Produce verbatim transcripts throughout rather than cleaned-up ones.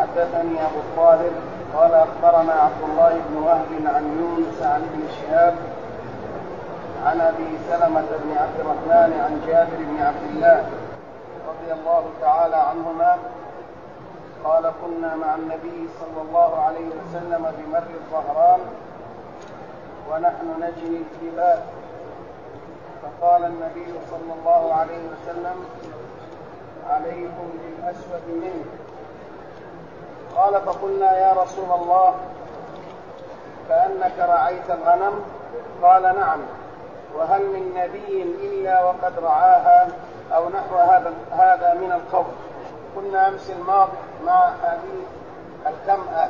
حدثني أبو الطاهر قال أخبرنا عبد الله بن وهب عن يونس عن ابن شهاب عن أبي سلمة بن عبد الرحمن عن جابر بن عبد الله رضي الله تعالى عنهما قال كنا مع النبي صلى الله عليه وسلم بمر الظهران ونحن نجني الكباب، فقال النبي صلى الله عليه وسلم عليكم بالأسود منه. قال فقلنا يا رسول الله كأنك رعيت الغنم؟ قال نعم، وهل من نبي إلا وقد رعاها أو نحو هذا هذا من القول. كنا أمس الماضي مع حديث الكمأة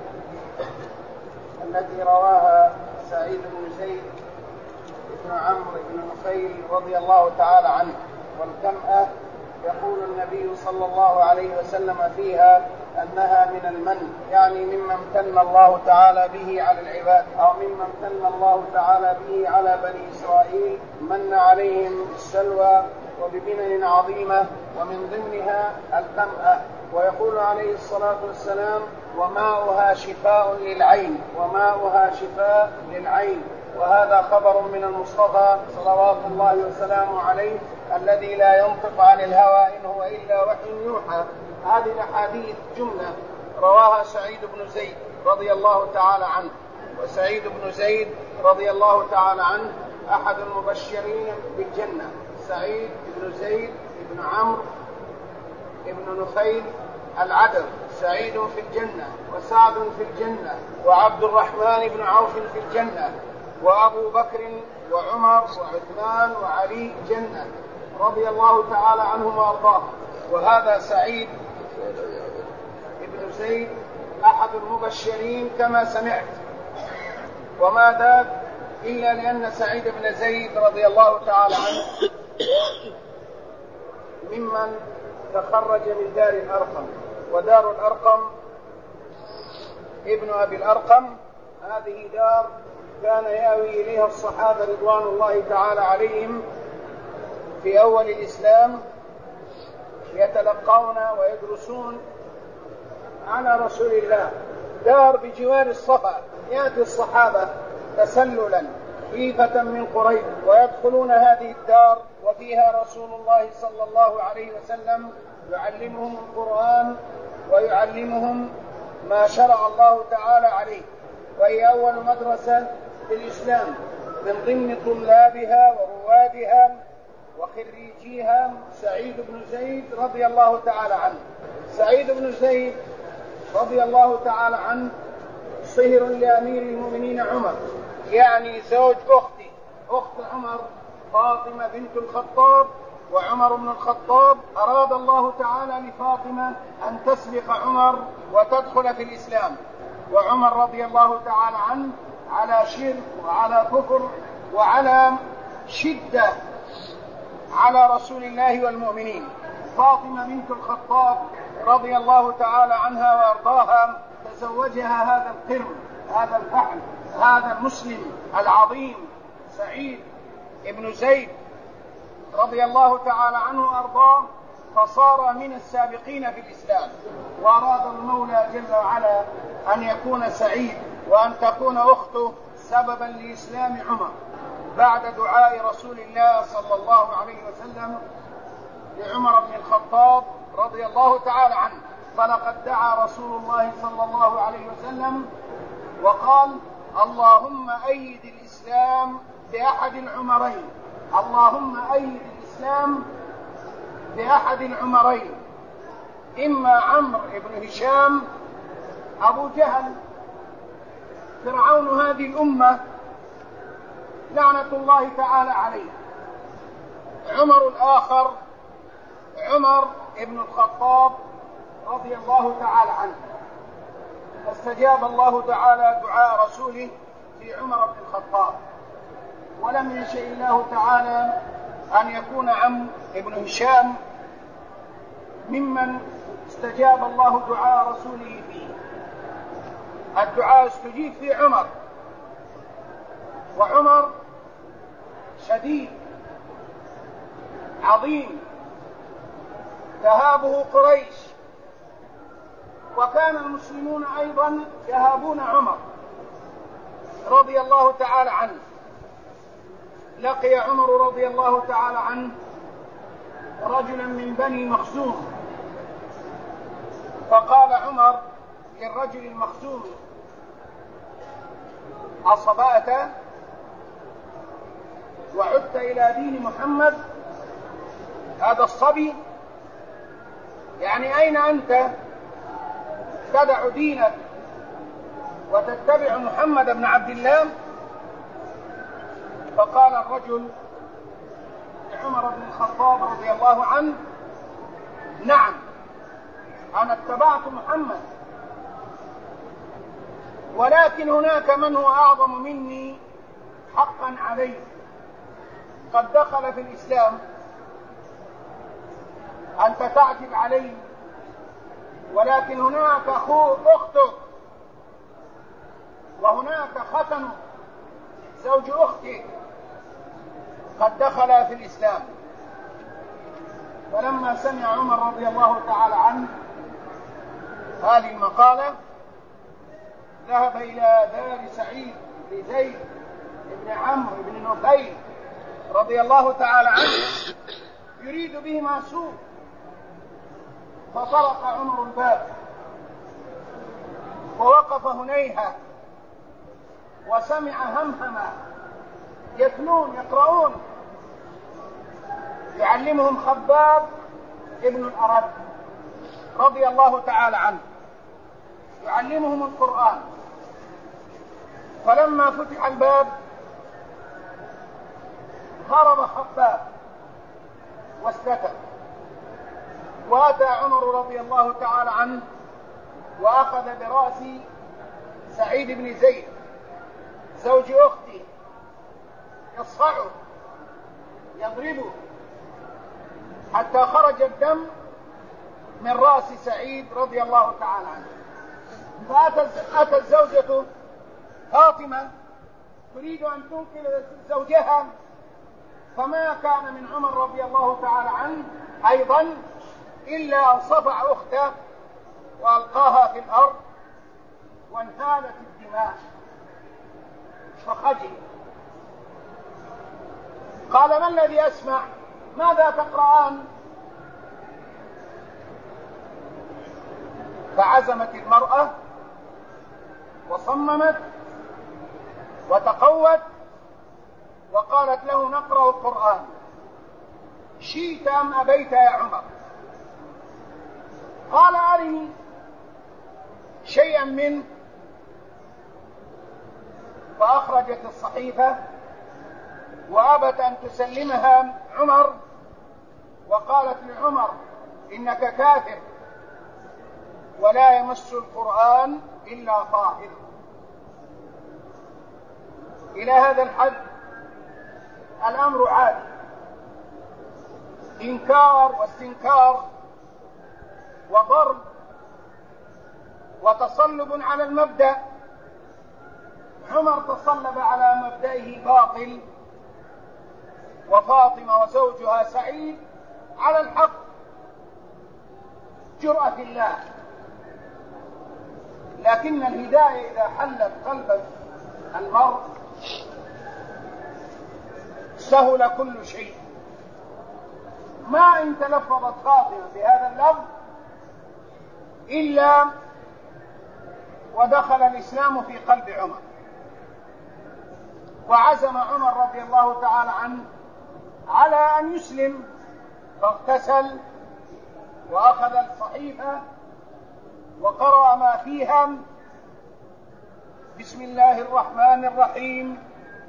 التي رواها سعيد بن زيد بن عمرو بن نفيل رضي الله تعالى عنه. والكمأة يقول النبي صلى الله عليه وسلم فيها أنها من المن، يعني مما امتن الله تعالى به على العباد، أو مما امتن الله تعالى به على بني إسرائيل، من عليهم بالسلوى وبمنن عظيمة، ومن ضمنها الكمأة. ويقول عليه الصلاة والسلام وماؤها شفاء للعين، وماؤها شفاء للعين. وهذا خبر من المصطفى صلوات الله وسلامه عليه الذي لا ينطق عن الهوى إن هو إلا وحي يوحى. هذه الأحاديث جملة رواها سعيد بن زيد رضي الله تعالى عنه. وسعيد بن زيد رضي الله تعالى عنه أحد المبشرين بالجنة. سعيد بن زيد بن عمرو بن نفيل العدل، سعيد في الجنة، وسعد في الجنة، وعبد الرحمن بن عوف في الجنة، وأبو بكر وعمر وعثمان وعلي جنة رضي الله تعالى عنهم وأرضاه. وهذا سعيد بن زيد أحد المبشرين كما سمعت. وما ذاك إلا لأن سعيد بن زيد رضي الله تعالى عنه ممن تخرج من دار الأرقم، ودار الأرقم ابن أبي الأرقم هذه دار كان يأوي إليها الصحابة رضوان الله تعالى عليهم في أول الإسلام، يتلقون ويدرسون على رسول الله. دار بجوار الصفا، يأتي الصحابة تسللا خيفة من قريش ويدخلون هذه الدار، وفيها رسول الله صلى الله عليه وسلم يعلمهم القرآن ويعلمهم ما شرع الله تعالى عليه. وهي أول مدرسة في الإسلام من ضمن طلابها وروادها وخريجيها سعيد بن زيد رضي الله تعالى عنه. سعيد بن زيد رضي الله تعالى عنه صهر لأمير المؤمنين عمر، يعني زوج أختي أخت عمر فاطمة بنت الخطاب. وعمر بن الخطاب أراد الله تعالى لفاطمة أن تسبق عمر وتدخل في الإسلام، وعمر رضي الله تعالى عنه على شرك وعلى كفر وعلى شدة على رسول الله والمؤمنين. فاطمة بنت الخطاب رضي الله تعالى عنها وأرضاها تزوجها هذا القرم، هذا الفحل، هذا المسلم العظيم سعيد ابن زيد رضي الله تعالى عنه وأرضاه، فصار من السابقين في الإسلام. وأراد المولى جل وعلا أن يكون سعيد وأن تكون أخته سببا لإسلام عمر بعد دعاء رسول الله صلى الله عليه وسلم لعمر بن الخطاب رضي الله تعالى عنه. فلقد دعا رسول الله صلى الله عليه وسلم وقال اللهم أيد الإسلام بأحد العمرين، اللهم أيد الإسلام بأحد العمرين، إما عمرو بن هشام أبو جهل فرعون هذه الأمة لعنة الله تعالى عليه، عمر الآخر عمر بن الخطاب رضي الله تعالى عنه. فاستجاب الله تعالى دعاء رسوله في عمر بن الخطاب، ولم يشاء الله تعالى أن يكون عمرو بن هشام ممن استجاب الله دعاء رسوله فيه. الدعاء استجيب في عمر، وعمر شديد عظيم تهابه قريش وكان المسلمون أيضا يهابون عمر رضي الله تعالى عنه. لقي عمر رضي الله تعالى عنه رجلا من بني مخزوم، فقال عمر للرجل المخزوم: أصبأت وعدت إلى دين محمد؟ هذا الصبي يعني أين أنت تدع دينك وتتبع محمد بن عبد الله؟ فقال الرجل لعمر بن الخطاب رضي الله عنه: نعم، أنا اتبعت محمد، ولكن هناك من هو أعظم مني حقا علي، قد دخل في الإسلام، أنت تعتب عليه، ولكن هناك أخوه أختك، وهناك ختن زوج أختك قد دخل في الإسلام. فلما سمع عمر رضي الله تعالى عنه هذه المقالة ذهب إلى دار سعيد بن زيد بن عمرو بن نفيل رضي الله تعالى عنه يريد بهما سوء، فطرق عمر الباب ووقف هنيهة وسمع همهمة يتلون يقرؤون، يعلمهم خباب ابن الأرد رضي الله تعالى عنه، يعلمهم القرآن. فلما فتح الباب هرب خباب واستتر، وأتى عمر رضي الله تعالى عنه وأخذ برأس سعيد بن زيد زوج أختي يصفعه يضربه حتى خرج الدم من رأس سعيد رضي الله تعالى عنه. فأتت زوجته فاطمة تريد أن تنقذ زوجها، فما كان من عمر رضي الله تعالى عنه أيضا إلا أن صفع أخته وألقاها في الأرض وانهالت الدماء فخجل. قال: ما الذي أسمع؟ ماذا تقرآن؟ فعزمت المرأة وصممت وتقوت وقالت له: نقرأ القرآن شئت أم أبيت يا عمر. قال: أرني شيئا منه. فأخرجت الصحيفة وأبت أن تسلمها عمر، وقالت لعمر: إنك كافر ولا يمس القرآن إلا طاهر. إلى هذا الحد الأمر عادي، إنكار واستنكار وضرب وتصلب على المبدأ. عمر تصلب على مبدئه باطل، وفاطمة وزوجها سعيد على الحق. جرأة الله، لكن الهداية إذا حلت قلب المرء سهل كل شيء. ما إن تلفظت فاطمة بهذا اللفظ إلا ودخل الإسلام في قلب عمر، وعزم عمر رضي الله تعالى عنه على أن يسلم، فاغتسل وأخذ الصحيفة وقرأ ما فيها: بسم الله الرحمن الرحيم،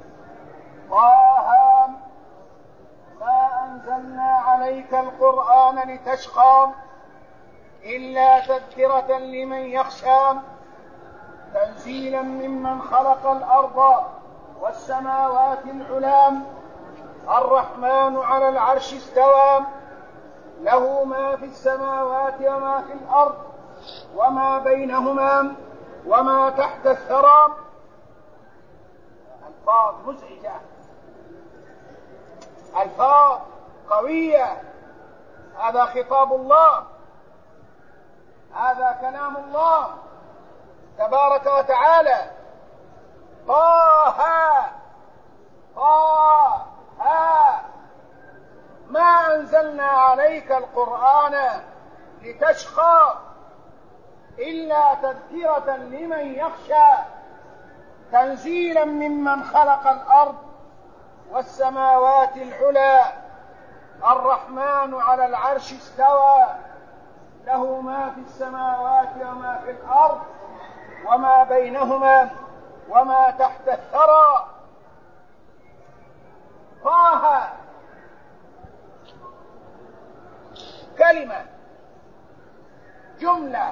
طه ما أنزلنا عليك القرآن لتشقى إلا تذكرة لمن يخشى تنزيلا ممن خلق الأرض والسماوات العلام الرحمن على العرش استوى له ما في السماوات وما في الأرض وما بينهما وما تحت الثرى. ألفاظ مزعجة، ألفاظ قوية، هذا خطاب الله. هذا كلام الله تبارك وتعالى. طه طه ما أنزلنا عليك القرآن لتشقى إلا تذكرة لمن يخشى تنزيلا ممن خلق الأرض والسماوات العلى الرحمن على العرش استوى له ما في السماوات وما في الأرض وما بينهما وما تحت الثرى. طه كلمة جملة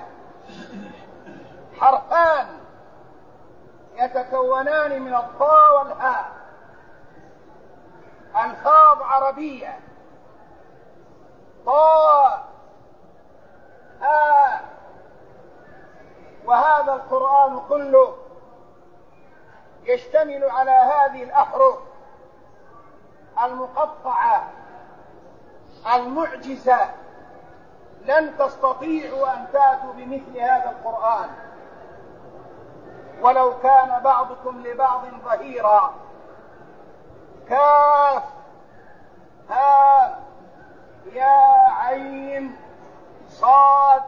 حرفان يتكونان من الطاء والهاء، ألفاظ عربية. طاء هاء. وهذا القرآن كله يشتمل على هذه الأحرف المقطعة المعجزة. لن تستطيعوا أن تأتوا بمثل هذا القرآن ولو كان بعضكم لبعض ظهيرا. كاف ها يا عين صاد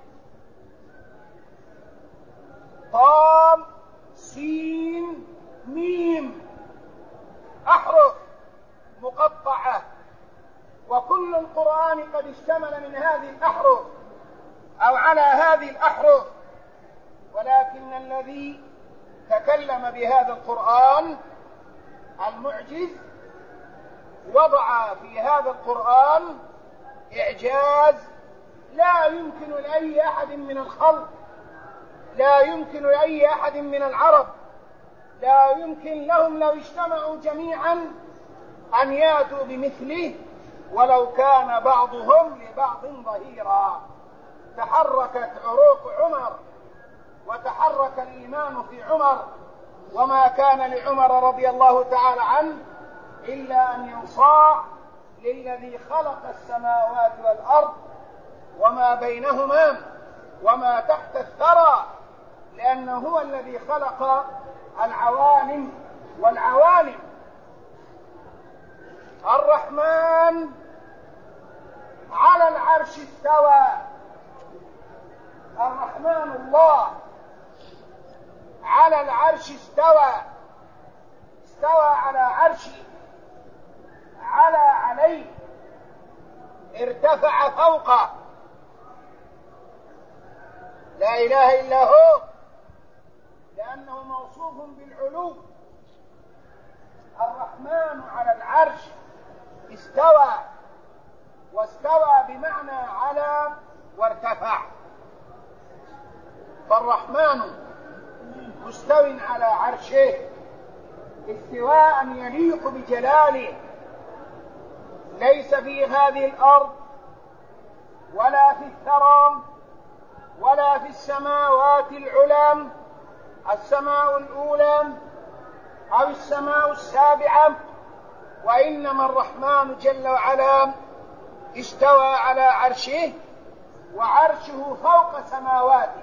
طام سين ميم، أحرف مقطعة، وكل القرآن قد اشتمل من هذه الأحرف أو على هذه الأحرف، ولكن الذي تكلم بهذا القرآن المعجز وضع في هذا القرآن إعجاز لا يمكن لأي أحد من الخلق، لا يمكن لأي أحد من العرب، لا يمكن لهم لو اجتمعوا جميعا أن يأتوا بمثله ولو كان بعضهم لبعض ظهيرا. تحركت عروق عمر وتحرك الإيمان في عمر، وما كان لعمر رضي الله تعالى عنه إلا أن ينصاع للذي خلق السماوات والأرض وما بينهما وما تحت الثرى، لأنه هو الذي خلق العوالم والعوالم. الرحمن على العرش استوى. الرحمن الله على العرش استوى. استوى على عرشه، على عليه، ارتفع فوقه. لا إله إلا هو، لأنه موصوف بالعلو. الرحمن على العرش استوى، واستوى بمعنى على وارتفع. فالرحمن مستو على عرشه استواء يليق بجلاله، ليس في هذه الأرض ولا في الثرى ولا في السماوات العلى، السماء الأولى أو السماء السابعة، وإنما الرحمن جل وعلا استوى على عرشه، وعرشه فوق سماواته.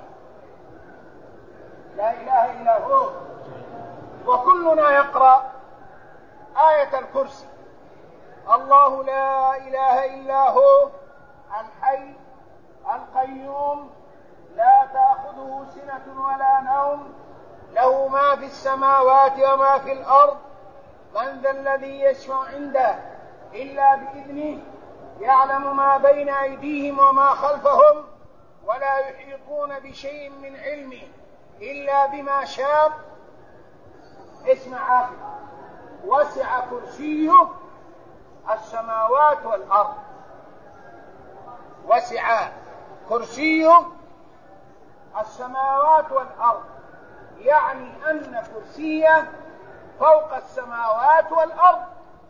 لا إله إلا هو. وكلنا يقرأ آية الكرسي: الله لا إله إلا هو الحي القيوم لا تأخذه سنة ولا نوم له ما في السماوات وما في الأرض من ذا الذي يشفع عنده إلا بإذنه يعلم ما بين أيديهم وما خلفهم ولا يحيطون بشيء من علمه إلا بما شاء. اسمع: وسع كرسيه السماوات والأرض. وسع كرسيه السماوات والأرض، يعني أن كرسيه فوق السماوات والأرض.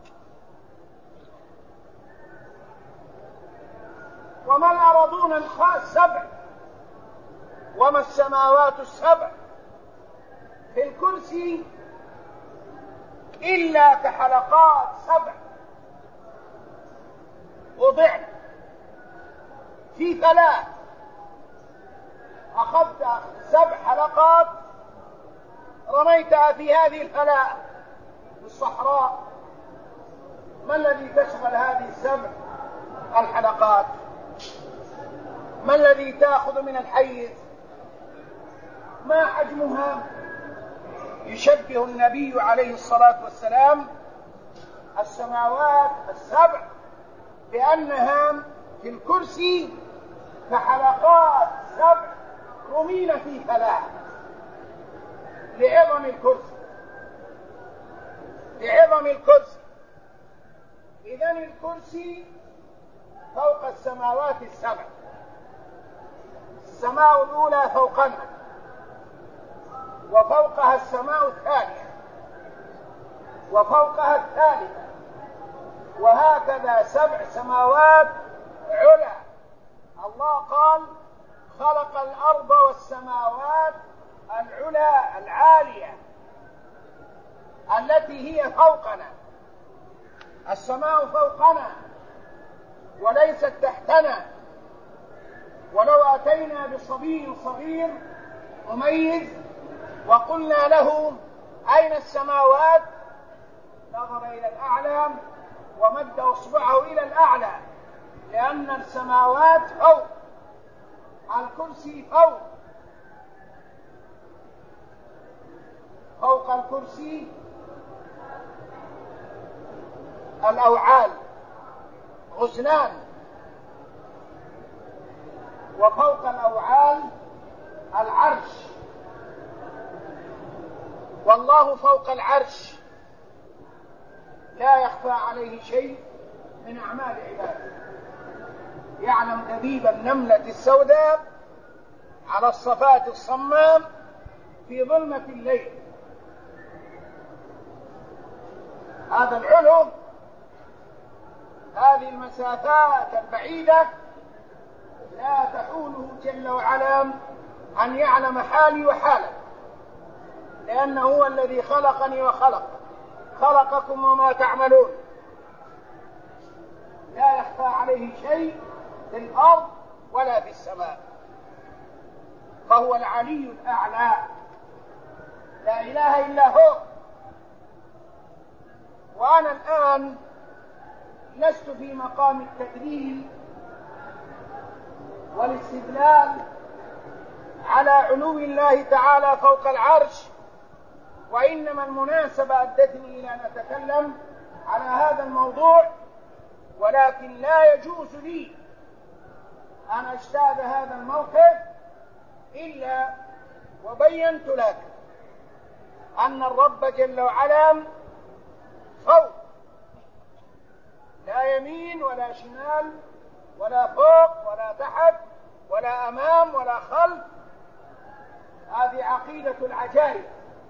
وما الأرضون السبع وما السماوات السبع في الكرسي إلا كحلقات سبع وضعن في ثلاث، أخذت سبع حلقات رميتها في هذه الفلاة في الصحراء، ما الذي تشغل هذه السبع الحلقات؟ ما الذي تأخذ من الحيز؟ ما حجمها؟ يشبه النبي عليه الصلاة والسلام السماوات السبع بأنها في الكرسي كحلقات سبع رمين في فلاة، لعظم الكرسي لعظم الكرسي إذن الكرسي فوق السماوات السبع، السماء الأولى فوقنا وفوقها السماء الثانية وفوقها الثالثة، وهكذا سبع سماوات علا. الله قال خلق الأرض والسماوات العلا العالية التي هي فوقنا، السماء فوقنا وليست تحتنا. ولو أتينا بصبي صغير مميز وقلنا له أين السماوات نظر إلى الأعلى ومد أصبعه إلى الأعلى، لأن السماوات فوق، الكرسي فوق، فوق الكرسي الأوعال غزلان، وفوق الأوعال العرش، والله فوق العرش لا يخفى عليه شيء من أعمال عباده. يعلم دبيب النملة السوداء على الصفات الصمام في ظلمة الليل. هذا العلو، هذه المسافات البعيدة لا تحوله جل وعلا أن يعلم حالي وحالك، لأنه هو الذي خلقني وخلق خلقكم وما تعملون. لا يخفى عليه شيء في الأرض ولا في السماء، فهو العلي الأعلى لا إله إلا هو. وأنا الآن لست في مقام التدليل والاستدلال على علو الله تعالى فوق العرش، وإنما المناسبة أدتني إلى أن أتكلم على هذا الموضوع، ولكن لا يجوز لي أن أجتاز هذا الموقف إلا وبينت لك أن الرب جل وعلا فوق، لا يمين ولا شمال ولا فوق ولا تحت ولا أمام ولا خلف. هذه عقيدة العجائب،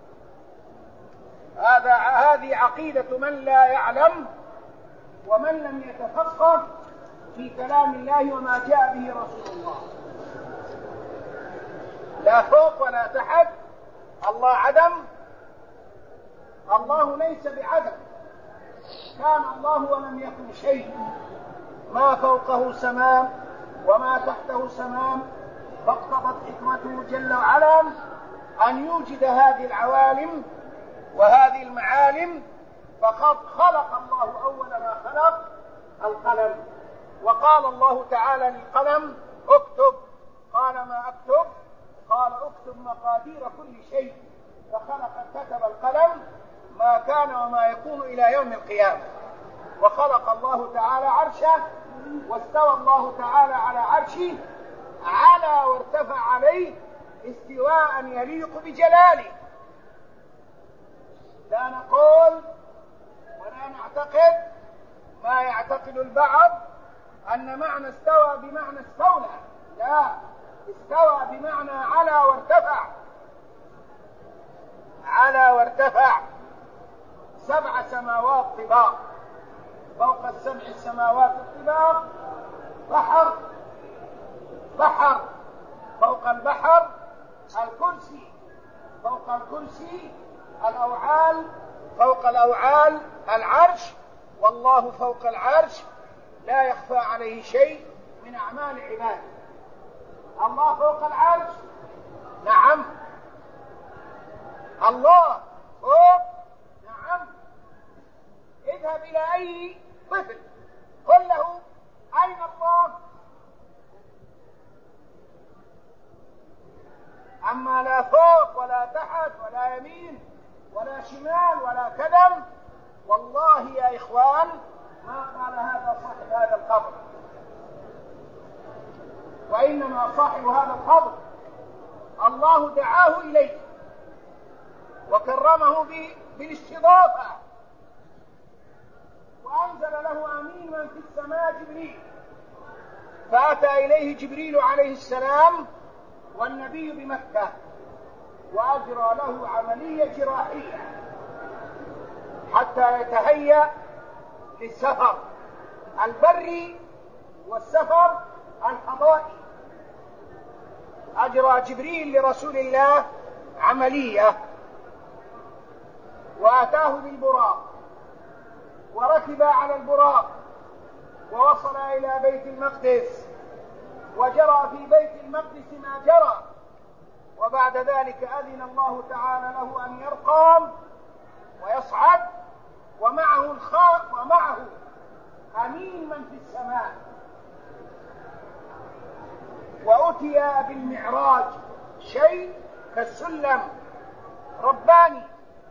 هذا هذه عقيدة من لا يعلم ومن لم يتفقه في كلام الله وما جاء به رسول الله. لا فوق ولا تحت، الله عدم، الله ليس بعدم، كان الله ولم يكن شيء، ما فوقه سماء وما تحته سماء، فاقتضت حكمته جل وعلا أن يوجد هذه العوالم وهذه المعالم. فقد خلق الله أول ما خلق القلم، وقال الله تعالى للقلم اكتب، قال ما اكتب؟ قال اكتب مقادير كل شيء، فخلق كتب القلم ما كان وما يكون إلى يوم القيامة. وخلق الله تعالى عرشه، واستوى الله تعالى على عرشه، على وارتفع عليه استواء يليق بجلاله. لا نقول ولا نعتقد ما يعتقد البعض أن معنى استوى بمعنى استولى، لا، استوى بمعنى على وارتفع، على وارتفع. سبع سماوات طباق، فوق السبع السماوات الطباق بحر، بحر فوق البحر الكرسي، فوق الكرسي الأوعال، فوق الأوعال العرش، والله فوق العرش لا يخفى عليه شيء من أعمال عباده. الله فوق العرش نعم. الله فوق، نعم. اذهب إلى أي طفل قل له أين الله؟ أما لا فوق ولا تحت ولا يمين ولا شمال ولا كذا، والله يا إخوان ما قال هذا صاحب هذا القبر، وإنما صاحب هذا القبر الله دعاه إليه وكرمه بالاستضافة، وأنزل له أمين من في السماء جبريل، فأتى إليه جبريل عليه السلام والنبي بمكة، وأجرى له عملية جراحية حتى يتهيأ للسفر البري والسفر الفضائي. أجرى جبريل لرسول الله عملية، وأتاه بالبراق وركب على البراق ووصل إلى بيت المقدس، وجرى في بيت المقدس ما جرى، وبعد ذلك أذن الله تعالى له أن يرقى ويصعد، ومعه الخاء ومعه أمين من في السماء. وأتي بالمعراج شيء كالسلم رباني،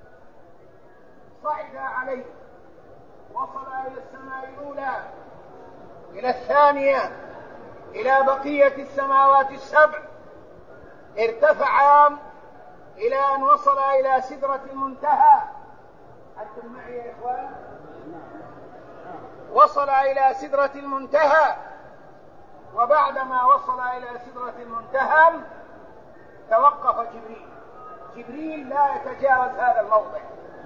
صعد عليه، وصل إلى السماء الأولى، إلى الثانية، إلى بقية السماوات السبع، ارتفع إلى أن وصل إلى سدرة المنتهى. أنتم معي يا إخوان؟ وصل إلى سدرة المنتهى، وبعدما وصل إلى سدرة المنتهى توقف جبريل. جبريل لا يتجاوز هذا الموضع.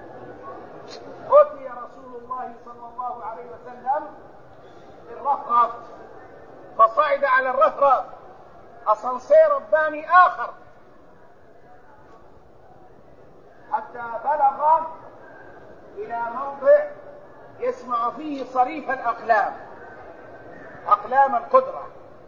أتي رسول الله صلى الله عليه وسلم بالرفرف، فصعد على الرفرف أسانسير رباني آخر حتى بلغ إلى موضع يسمع فيه صريف الأقلام، أقلام القدرة،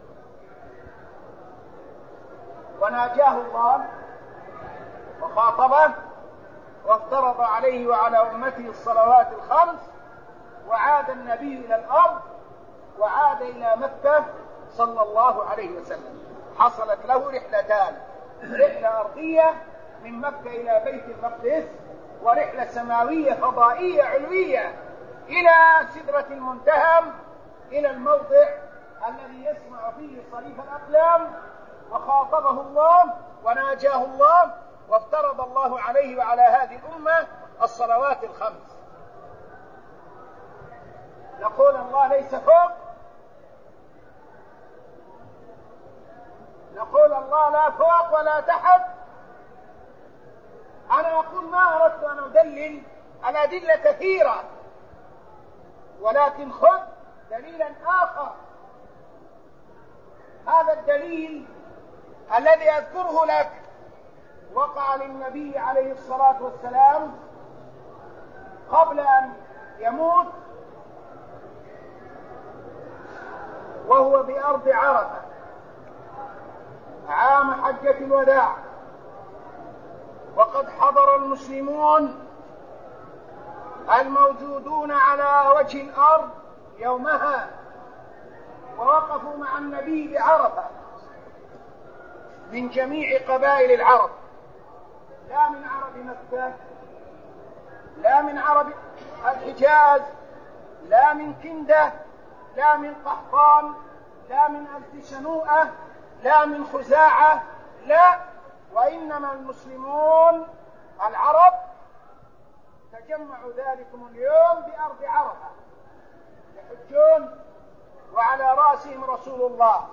وناجاه الله وخاطبه وافترض عليه وعلى أمته الصلوات الخمس، وعاد النبي إلى الأرض وعاد إلى مكة صلى الله عليه وسلم. حصلت له رحلتان، رحلة أرضية من مكة إلى بيت المقدس، ورحلة سماوية فضائية علوية إلى سدرة المنتهى، إلى الموضع الذي يسمع فيه صريف الأقلام، وخاطبه الله وناجاه الله، وافترض الله عليه وعلى هذه الأمة الصلوات الخمس. نقول الله ليس فوق، نقول الله لا فوق ولا تحت. أنا أقول ما أردت أن أدلل، الأدلة كثيرة، ولكن خذ دليلا آخر. هذا الدليل الذي أذكره لك وقع للنبي عليه الصلاة والسلام قبل أن يموت، وهو بأرض عرفة عام حجة الوداع، وقد حضر المسلمون الموجودون على وجه الأرض يومها، ووقفوا مع النبي بعرفة من جميع قبائل العرب، لا من عرب مكة، لا من عرب الحجاز، لا من كندة، لا من قحطان، لا من ألت شنوءة، لا من خزاعة، لا، وإنما المسلمون العرب تجمعوا ذلكم اليوم بأرض عرفة يحجون، وعلى رأسهم رسول الله،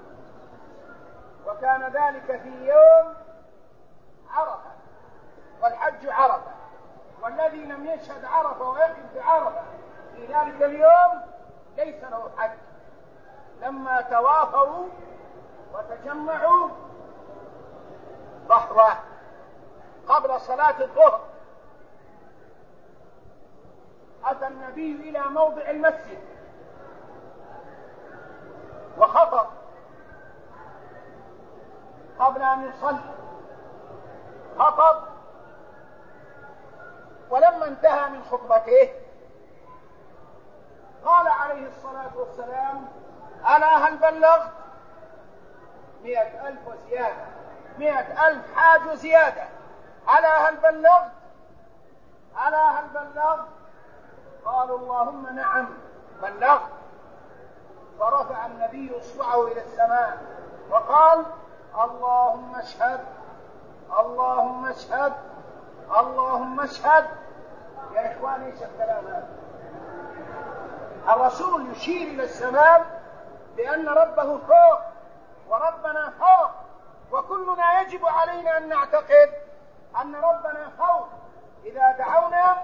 وكان ذلك في يوم عرفة، والحج عرفة، والذي لم يشهد عرفة ويقف بعرفة في ذلك اليوم ليس له حج. لما توافروا وتجمعوا ضحوة قبل صلاة الظهر، أتى النبي إلى موضع المسجد وخطب قبل أن يصلي، خطب، ولما انتهى من خطبته قال عليه الصلاة والسلام: ألا هل بلغت؟ مئة ألف وزيادة، مئة ألف حاج زيادة. ألا هل بلغت؟ ألا هل بلغت؟ قالوا: اللهم نعم بلغت. فرفع النبي اصبعه إلى السماء وقال: اللهم اشهد، اللهم اشهد، اللهم اشهد. يا إخوان، ايش الكلام هذا؟ الرسول يشير إلى السماء بأن ربه فوق وربنا فوق، وكلنا يجب علينا أن نعتقد أن ربنا فوق. إذا دعونا: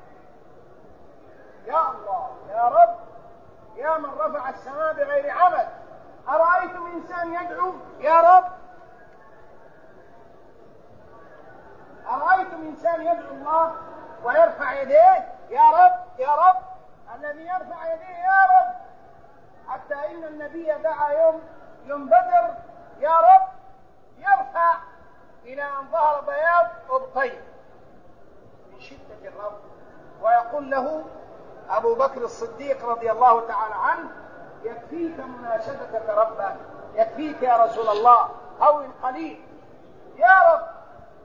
يا الله، يا رب، يا من رفع السماء بغير عمد، أرأيتم إنسان يدعو يا رب؟ أرأيتم إنسان يدعو الله ويرفع يديه يا رب يا رب؟ الذي يرفع يديه يا رب، حتى إن النبي دعا يوم يوم بدر: يا رب، يرفع إلى أن ظهر بياض أبطيه من شدة الرب، ويقول له أبو بكر الصديق رضي الله تعالى عنه: يكفيك مناشدتك ربك، يكفيك يا رسول الله، هون قليل يا رب.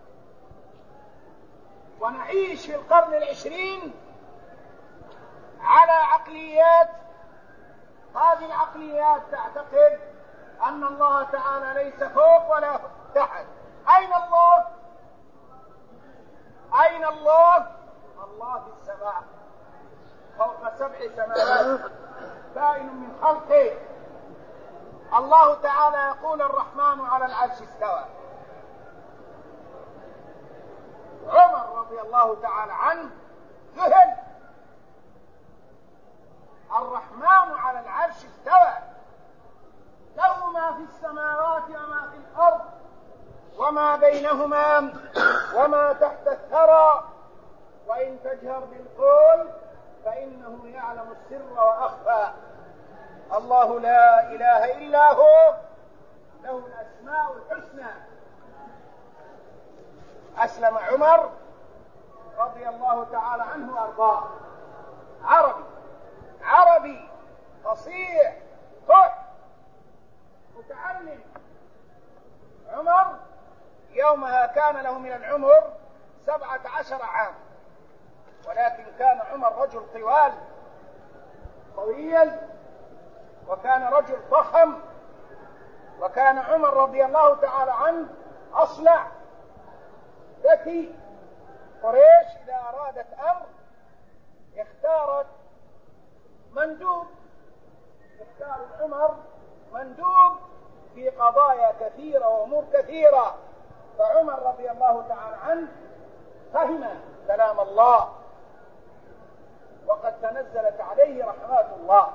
ونعيش في القرن العشرين على عقليات، هذه العقليات تعتقد أن الله تعالى ليس فوق ولا تحت. أين الله؟ أين الله؟ الله في السماء فوق سبع سماوات بائن من خلقه. الله تعالى يقول: الرحمن على العرش استوى. عمر رضي الله تعالى عنه ذهل: الرحمن على العرش استوى، له ما في السماوات وما في الأرض وما بينهما وما تحت الثرى، وإن تجهر بالقول فإنه يعلم السر وأخفى. الله لا إله إلا هو، له الأسماء الحسنى. أسلم عمر رضي الله تعالى عنه وأرضاه، عربي عربي فصيح صح متعلم. عمر يومها كان له من العمر سبعة عشر عام، ولكن كان عمر رجل طوال طويل، وكان رجل ضخم، وكان عمر رضي الله تعالى عنه أصلع ذكي. قريش إذا أرادت أمر اختارت مندوب، اختار عمر مندوب في قضايا كثيرة وأمور كثيرة. فعمر رضي الله تعالى عنه فهم كلام الله، وقد تنزلت عليه رحمات الله.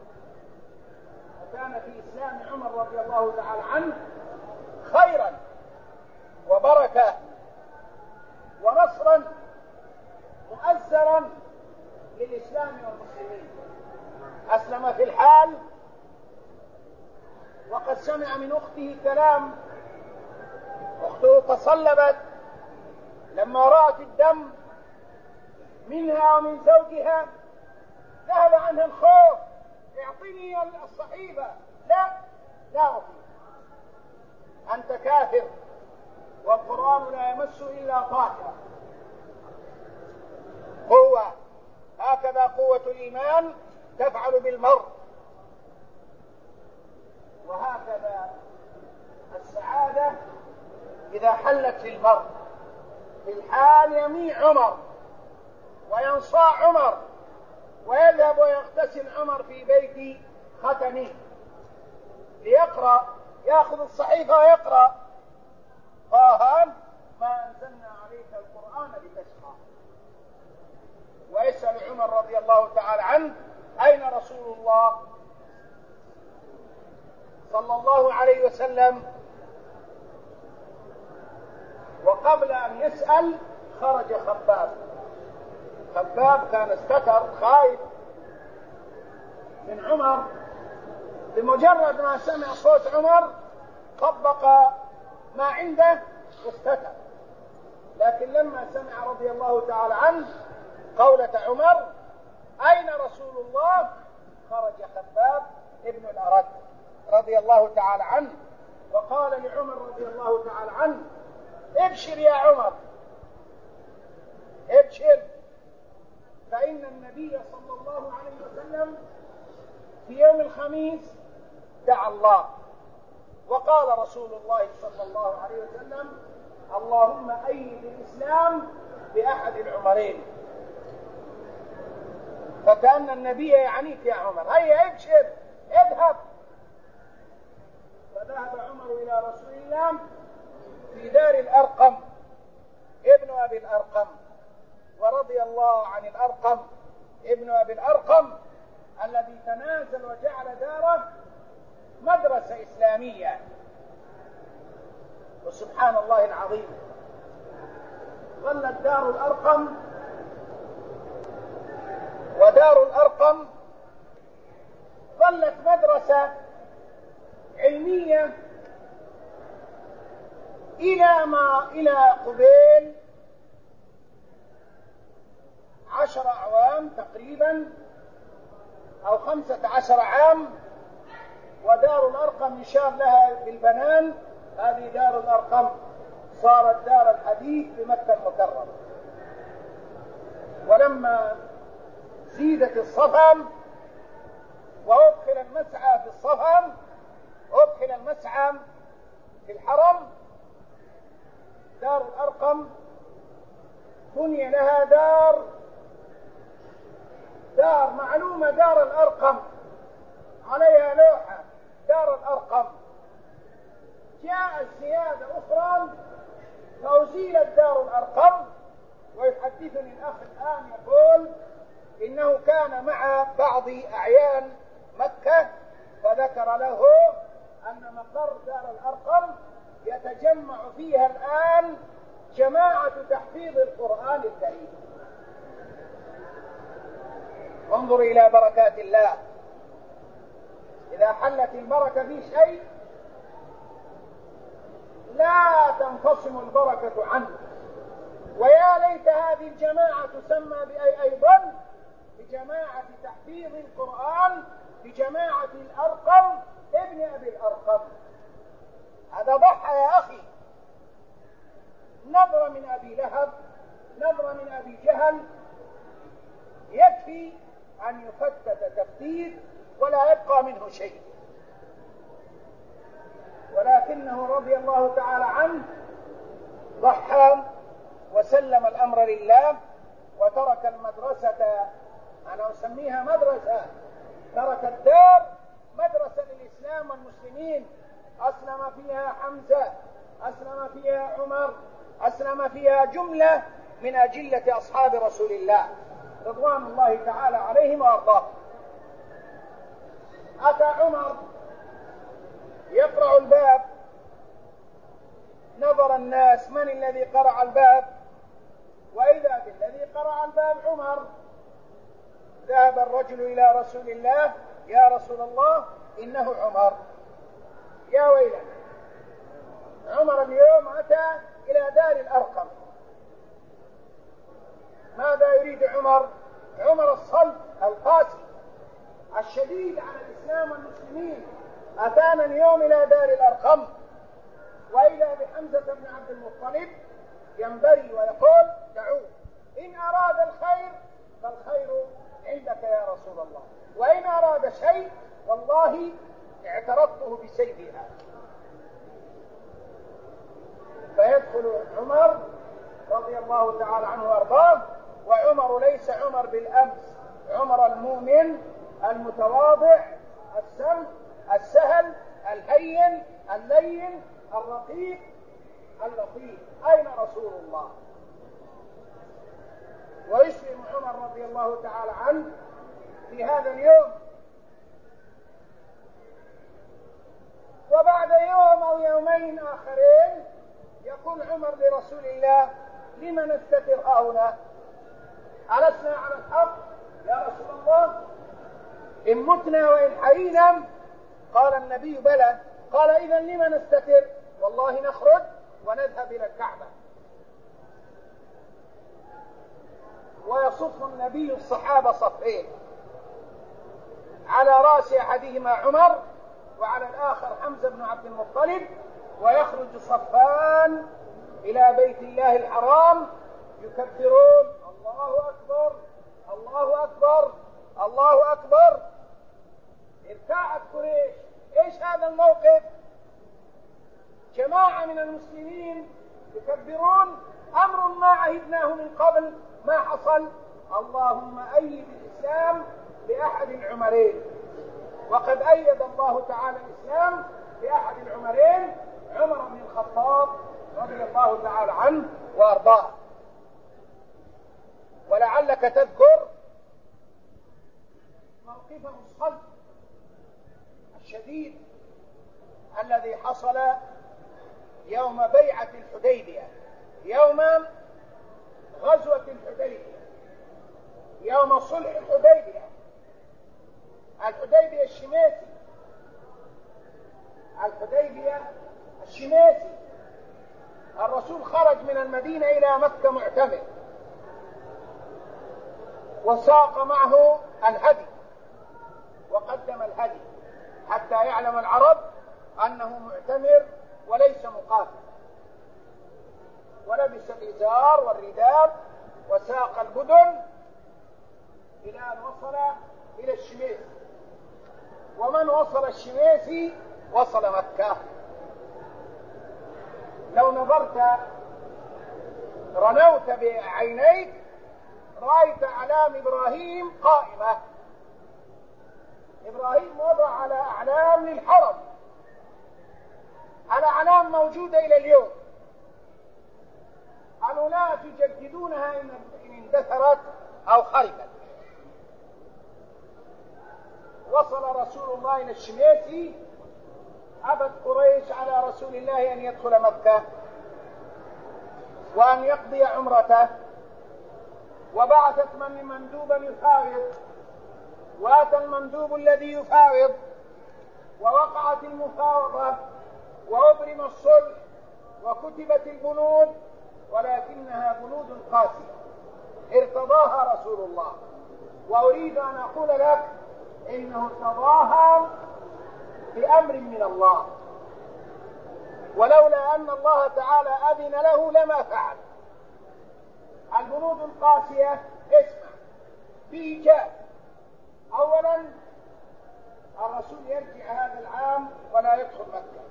وكان في إسلام عمر رضي الله تعالى عنه خيرا وبركة ونصرا مؤزرا للإسلام والمسلمين. أسلم في الحال، وقد سمع من أخته كلام. أخته تصلبت لما رأت الدم منها ومن زوجها، ذهب عنها الخوف: اعطني الصحيفة. لا لا أعطي، أنت كافر، والقرآن لا يمس إلا طاهرا. قوة، هكذا قوة الإيمان تفعل بالمرء. وهكذا السعادة إذا حلت للمرء. في الحال يميع عمر وينصاع عمر ويذهب ويغتسل عمر في بيت ختنه ليقرأ، يأخذ الصحيفة ويقرأ: طه ما أنزلنا عليك القرآن لتشقى. ويسأل عمر رضي الله تعالى عنه: أين رسول الله صلى الله عليه وسلم؟ وقبل أن يسأل خرج خباب. خباب كان استتر خايف من عمر، بمجرد ما سمع صوت عمر طبق ما عنده واستتر. لكن لما سمع رضي الله تعالى عنه قولة عمر أين رسول الله خرج خباب ابن الأرد رضي الله تعالى عنه وقال لعمر رضي الله تعالى عنه ابشر يا عمر ابشر، فإن النبي صلى الله عليه وسلم في يوم الخميس دعا الله وقال رسول الله صلى الله عليه وسلم اللهم أيد الإسلام بأحد العمرين. فكأن النبي يعنيك يا عمر، هيا ابشر اذهب. فذهب عمر إلى رسول الله في دار الأرقم ابن أبي الأرقم، ورضي الله عن الأرقم ابن أبي الأرقم الذي تنازل وجعل داره مدرسة إسلامية. وسبحان الله العظيم، ظلت دار الأرقم ودار الأرقم ظلت مدرسة علمية إلى ما إلى قبيل عشر أعوام تقريبا أو خمسة عشر عام. ودار الأرقم يشار لها بالبنان، هذه دار الأرقم صارت دار الحديث بمكة المكرمة. ولما زيدت الصفم وأدخل المسعى في الصفم أدخل المسعى في الحرم، دار الأرقم بني لها دار دار معلومة دار الأرقم عليها لوحة دار الأرقم. جاءت زيادة أخرى فأزيلت دار الأرقم. ويحدثني الأخ الآن يقول إنه كان مع بعض أعيان مكة فذكر له أن مقر دار الأرقم يتجمع فيها الآن جماعة تحفيظ القرآن الكريم. انظر إلى بركات الله، إذا حلت البركة في شيء لا تنفصم البركة عنه. ويا ليت هذه الجماعة تسمى بأي أيضا بجماعة تحفيظ القرآن بجماعة الأرقم ابن أبي الأرقم. هذا ضحى يا أخي، نظرة من أبي لهب، نظرة من أبي جهل، يكفي أن يفتت تفتيت ولا يبقى منه شيء. ولكنه رضي الله تعالى عنه ضحى وسلم الأمر لله وترك المدرسة، أنا أسميها مدرسة، ترك الدار مدرسة للإسلام والمسلمين. أسلم فيها حمزة، أسلم فيها عمر، أسلم فيها جملة من أجلة أصحاب رسول الله رضوان الله تعالى عليهم وأرضاهم. أتى عمر يقرع الباب، نظر الناس من الذي قرع الباب، وإذا بالذي قرع الباب عمر. ذهب الرجل إلى رسول الله، يا رسول الله إنه عمر. يا ويلنا، عمر اليوم أتى إلى دار الأرقم. ماذا يريد عمر؟ عمر الصلب القاسي الشديد على الإسلام والمسلمين أتانا اليوم إلى دار الأرقم، وإذا بحمزة بن عبد المطلب ينبري ويقول دعوه، إن أراد الخير فالخير عندك يا رسول الله، وإن أراد شيء والله اعترضته بسيفها. فيدخل عمر رضي الله تعالى عنه وارضاه. وعمر ليس عمر بالأمس، عمر المؤمن المتواضع السمح السهل الهين اللين الرقيق اللطيف. أين رسول الله؟ ويسلم عمر رضي الله تعالى عنه في هذا اليوم. وبعد يوم أو يومين آخرين يقول عمر لرسول الله لم نستتر هنا؟ ألسنا على الحق يا رسول الله؟ إن متنا وإن حيينا؟ قال النبي بلى. قال إذن لم نستتر؟ والله نخرج ونذهب إلى الكعبة. ويصف النبي الصحابة صفين، على رأس أحدهما عمر وعلى الآخر حمزة بن عبد المطلب، ويخرج صفان إلى بيت الله الحرام يكبرون الله أكبر الله أكبر الله أكبر. ارتاعت قريش. إيش هذا الموقف؟ جماعة من المسلمين يكبرون، أمر ما عهدناه من قبل ما حصل. اللهم أيد الإسلام بأحد العمرين، وقد أيد الله تعالى الإسلام بأحد العمرين، عمر بن الخطاب رضي الله تعالى عنه وأرضاه. ولعلك تذكر موقفه الصلب الشديد الذي حصل يوم بيعة الحديبية، يوم غزوة الحديبية، يوم صلح الحديبية. الحديبية الشماسي، الحديبية الشماسي. الرسول خرج من المدينة إلى مكة معتمر، وساق معه الهدي وقدم الهدي حتى يعلم العرب أنه معتمر وليس مقاتل، ولبس الإزار والرداء وساق البدن إلى أن وصل إلى الشميس. ومن وصل الشميسي وصل مكة. لو نظرت رنوت بعينيك رأيت أعلام إبراهيم قائمة. إبراهيم وضع على أعلام للحرم، الأعلام موجودة إلى اليوم، الولاة يجددونها إن اندثرت أو خربت. وصل رسول الله إلى الشميسي، أبت قريش على رسول الله أن يدخل مكة وأن يقضي عمرته، وبعثت من مندوبا يفاوض، وأتى المندوب الذي يفاوض، ووقعت المفاوضة وأبرم الصلح وكتبت البنود، ولكنها بنود قاسية ارتضاها رسول الله. وأريد أن أقول لك إنه ارتضاها بأمر من الله، ولولا أن الله تعالى أذن له لما فعل. البنود القاسية اسمع بإيجاب: أولا الرسول يرجع هذا العام ولا يدخل مكة.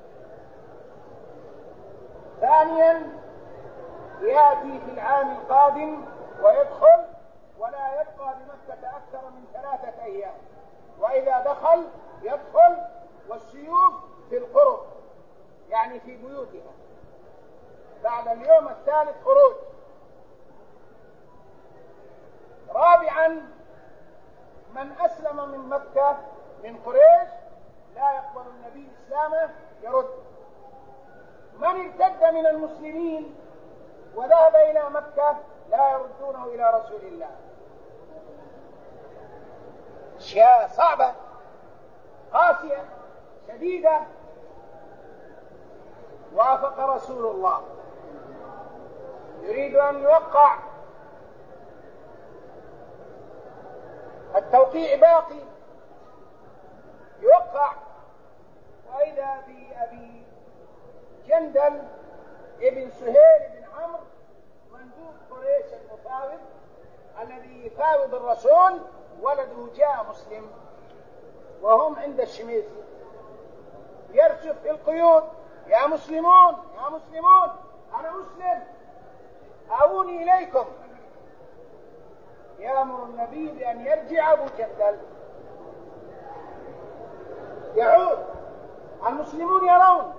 ثانيا يأتي في العام القادم ويدخل ولا يبقى بمكة أكثر من ثلاثة أيام، وإذا دخل يدخل والسيوف في القرب، يعني في بيوتها، بعد اليوم الثالث خروج. رابعا من أسلم من مكة من قريش لا يقبل النبي إسلامه يرد. من ارتد من المسلمين وذهب إلى مكة لا يردونه إلى رسول الله. أشياء صعبة قاسية شديدة. وافق رسول الله يريد أن يوقع، التوقيع باقي، يوقع، وإذا بأبي جندل ابن سهيل بن عمرو مندوب قريش المفاوض الذي يفاوض الرسول، ولده جاء مسلم وهم عند الشميسي، يرشف في القيود: يا مسلمون يا مسلمون أنا مسلم آووني إليكم. يأمر النبي بأن يرجع أبو جندل، يعود. المسلمون يرون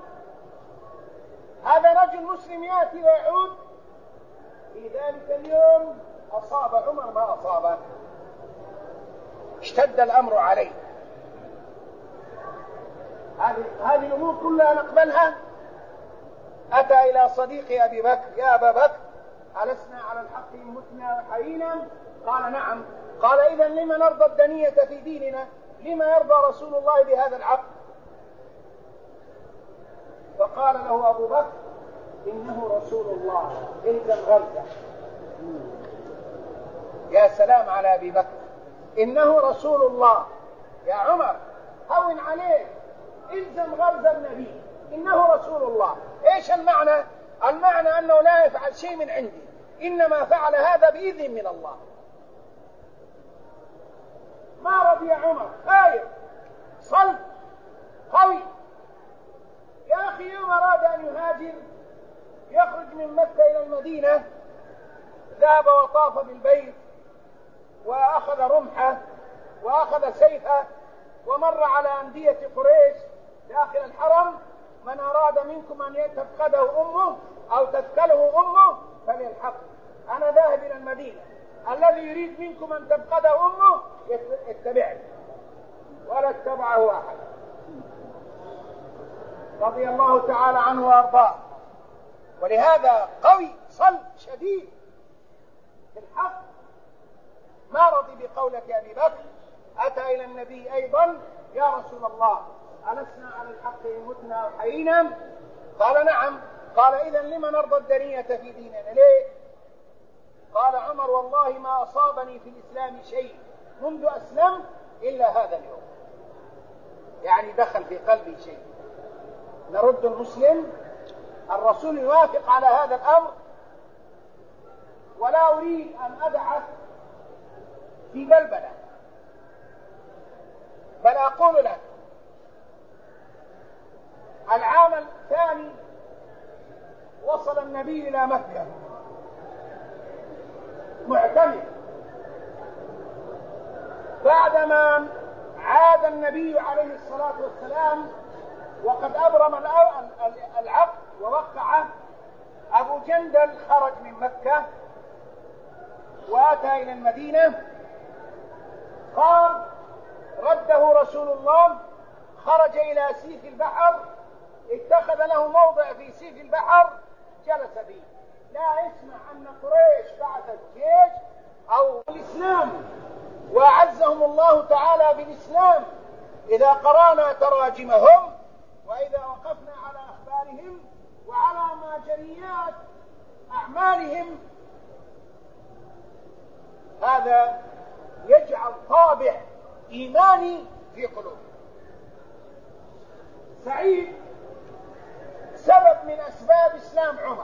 هذا رجل مسلم يأتي ويعود. في ذلك اليوم أصاب عمر ما أصابه، اشتد الأمر عليه. هذه هذه الأمور كلها نقبلها. أتى إلى صديق أبي بكر: يا أبا بكر ألسنا على الحق إن متنا وحيينا؟ قال: نعم. قال: إذا لما نرضى الدنية في ديننا؟ لما يرضى رسول الله بهذا العقد؟ فقال له أبو بكر: إنه رسول الله، إلزم غلطة. يا سلام على أبي بكر، إنه رسول الله. يا عمر هون عليه، إلزم غرز النبي، إنه رسول الله. إيش المعنى؟ المعنى أنه لا يفعل شيء من عندي، إنما فعل هذا بإذن من الله. ما رضي عمر، خايف صلب قوي. يا أخي يوم أراد أن يهاجر يخرج من مكة إلى المدينة، ذهب وطاف بالبيت وأخذ رمحه وأخذ سيفه ومر على أندية قريش داخل الحرم: من أراد منكم أن تفقده أمه أو تثكله أمه فليلحق، أنا ذاهب إلى المدينة، الذي يريد منكم أن تفقده أمه يتبعني. ولا اتبعه أحد، رضي الله تعالى عنه وأرضاه. ولهذا قوي صلب شديد في الحق، ما رضي بقولة أبي بكر. أتى إلى النبي أيضا: يا رسول الله، ألسنا على الحق إن متنا أو حيينا؟ قال: نعم. قال: إذن لما نرضى الدنية في ديننا؟ ليه؟ قال عمر: والله ما أصابني في الإسلام شيء منذ أسلمت إلا هذا اليوم. يعني دخل في قلبي شيء. نرد المسلم، الرسول يوافق على هذا الأمر، ولا أريد أن أدعه في بلبلة، بل أقول لك: العام الثاني وصل النبي إلى مكة معتمر، بعدما عاد النبي عليه الصلاة والسلام وقد أبرم العقد ووقعه، أبو جندل خرج من مكة وأتى إلى المدينة. قال: رده رسول الله، خرج إلى سيف البحر، اتخذ له موضع في سيف البحر جلس فيه. لا يسمع أن قريش بعثت جيش أو الإسلام وأعزهم الله تعالى بالإسلام. إذا قرأنا تراجمهم وإذا وقفنا على أخبارهم وعلى ماجريات أعمالهم، هذا يجعل طابع إيماني في قلوبهم. سعيد سبب من أسباب إسلام عمر،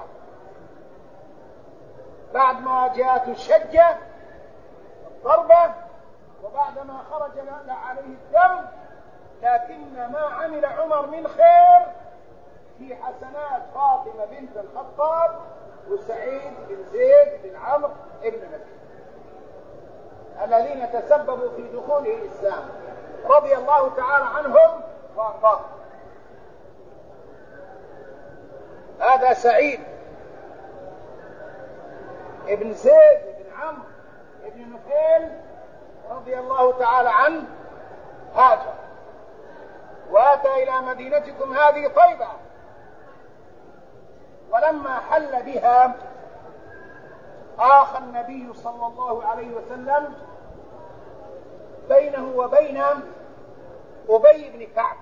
بعد ما جاءت الشجة الضربة وبعدما خرج عليه الدم، لكن ما عمل عمر من خير في حسنات فاطمة بنت الخطاب وسعيد بن زيد بن عمرو بن نبي، الذين تسببوا في دخوله الإسلام، رضي الله تعالى عنهم وأرضاهم. هذا سعيد ابن زيد بن عمرو بن نفيل رضي الله تعالى عنه هاجر وأتى إلى مدينتكم هذه طيبة، ولما حل بها آخى النبي صلى الله عليه وسلم بينه وبين أبي بن كعب،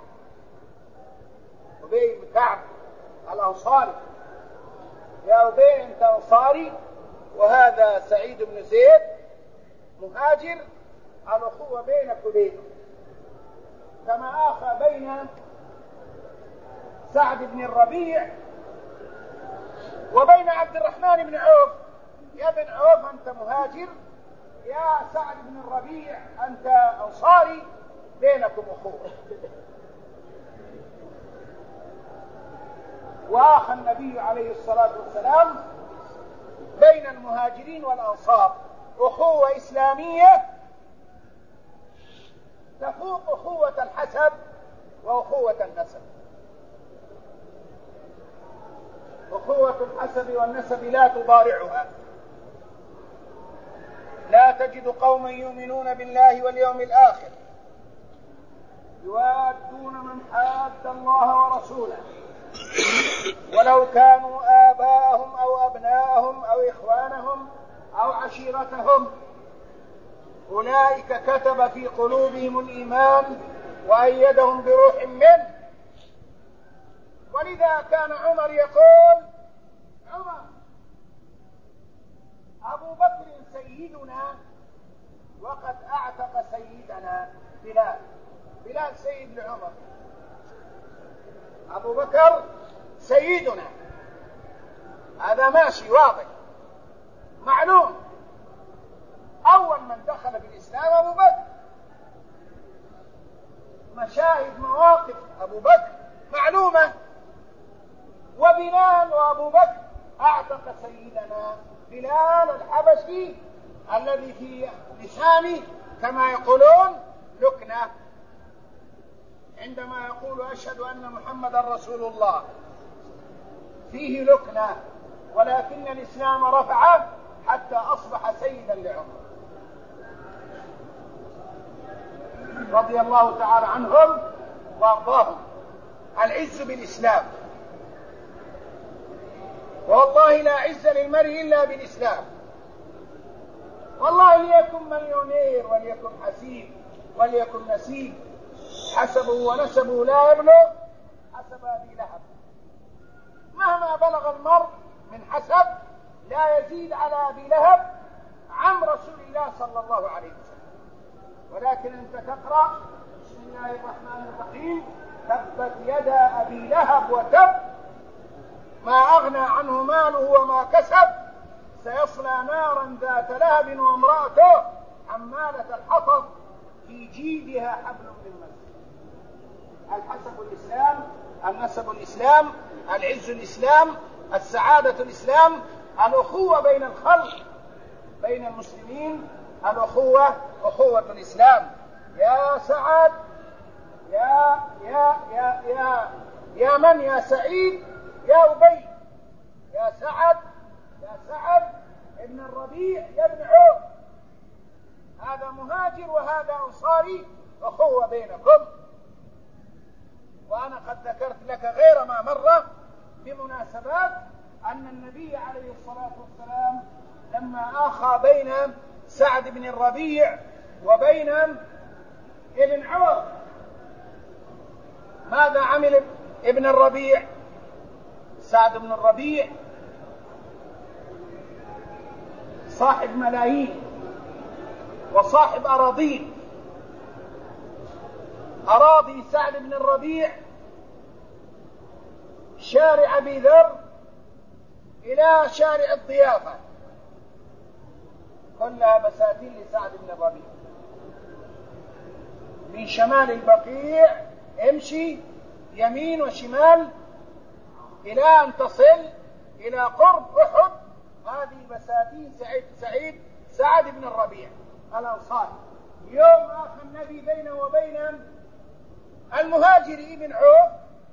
أبي بن كعب الأنصاري: يا أبي أنت أنصاري وهذا سعيد بن زيد مهاجر، الأخوة بينك وبينه، كما آخى بين سعد بن الربيع وبين عبد الرحمن بن عوف. يا بن عوف أنت مهاجر، يا سعد بن الربيع أنت أنصاري، بينكم أخوة. وآخى النبي عليه الصلاة والسلام بين المهاجرين والأنصار أخوة إسلامية تفوق أخوة الحسب وأخوة النسب. أخوة الحسب والنسب لا تضارعها. لا تجد قوما يؤمنون بالله واليوم الآخر يوادون من حاد الله ورسوله ولو كانوا آباءهم أو أبناءهم أو إخوانهم أو عشيرتهم، أولئك كتب في قلوبهم الإيمان وأيدهم بروح منه. ولذا كان عمر يقول: عمر أبو بكر سيدنا وقد أعتق سيدنا بلال. بلال سيد لعمر، أبو بكر سيدنا، هذا ماشي واضح معلوم. أول من دخل في الإسلام أبو بكر، مشاهد مواقف أبو بكر معلومة. وبلال وأبو بكر أعتق سيدنا بلال الحبشي الذي في لسانه كما يقولون لكنة، عندما يقول أشهد أن محمدا رسول الله فيه لكنة، ولكن الإسلام رفعه حتى أصبح سيدا لعمر رضي الله تعالى عنهم وأرضاهم. العز بالإسلام، والله لا عز للمرء إلا بالإسلام. والله ليكن مليونير وليكن حسيب وليكن نسيب، حسبه ونسبه لا يبلغ حسب أبي لهب. مهما بلغ المرء من حسب لا يزيد على أبي لهب عن رسول الله صلى الله عليه وسلم. ولكن أنت تقرأ بسم الله الرحمن الرحيم تبت يدا أبي لهب وتب ما أغنى عنه ماله وما كسب سيصلى نارا ذات لهب وامرأته حمالة الحطب في جيدها حبل من مسد. الحسب الإسلام، النسب الإسلام، العز الإسلام، السعادة الإسلام، الأخوة بين الخلق بين المسلمين، الأخوة أخوة الإسلام. يا سعد يا يا يا يا يا من يا سعيد يا أبي، يا سعد يا سعد ابن الربيع يا ابن عوف، هذا مهاجر وهذا أنصاري، أخوة بينكم. وأنا قد ذكرت لك غير ما مرة بمناسبات أن النبي عليه الصلاة والسلام لما آخى بين سعد بن الربيع وبين ابن عوف، ماذا عمل ابن الربيع؟ سعد بن الربيع صاحب ملايين وصاحب أراضين. أراضي سعد بن الربيع شارع أبي ذر إلى شارع الضيافة كلها بساتين لسعد بن الربيع. من شمال البقيع امشي يمين وشمال إلى أن تصل إلى قرب أحد، هذه بساتين سعيد سعيد سعد بن الربيع الأنصاري. يوم آخى النبي بينه وبين المهاجر ابن عوف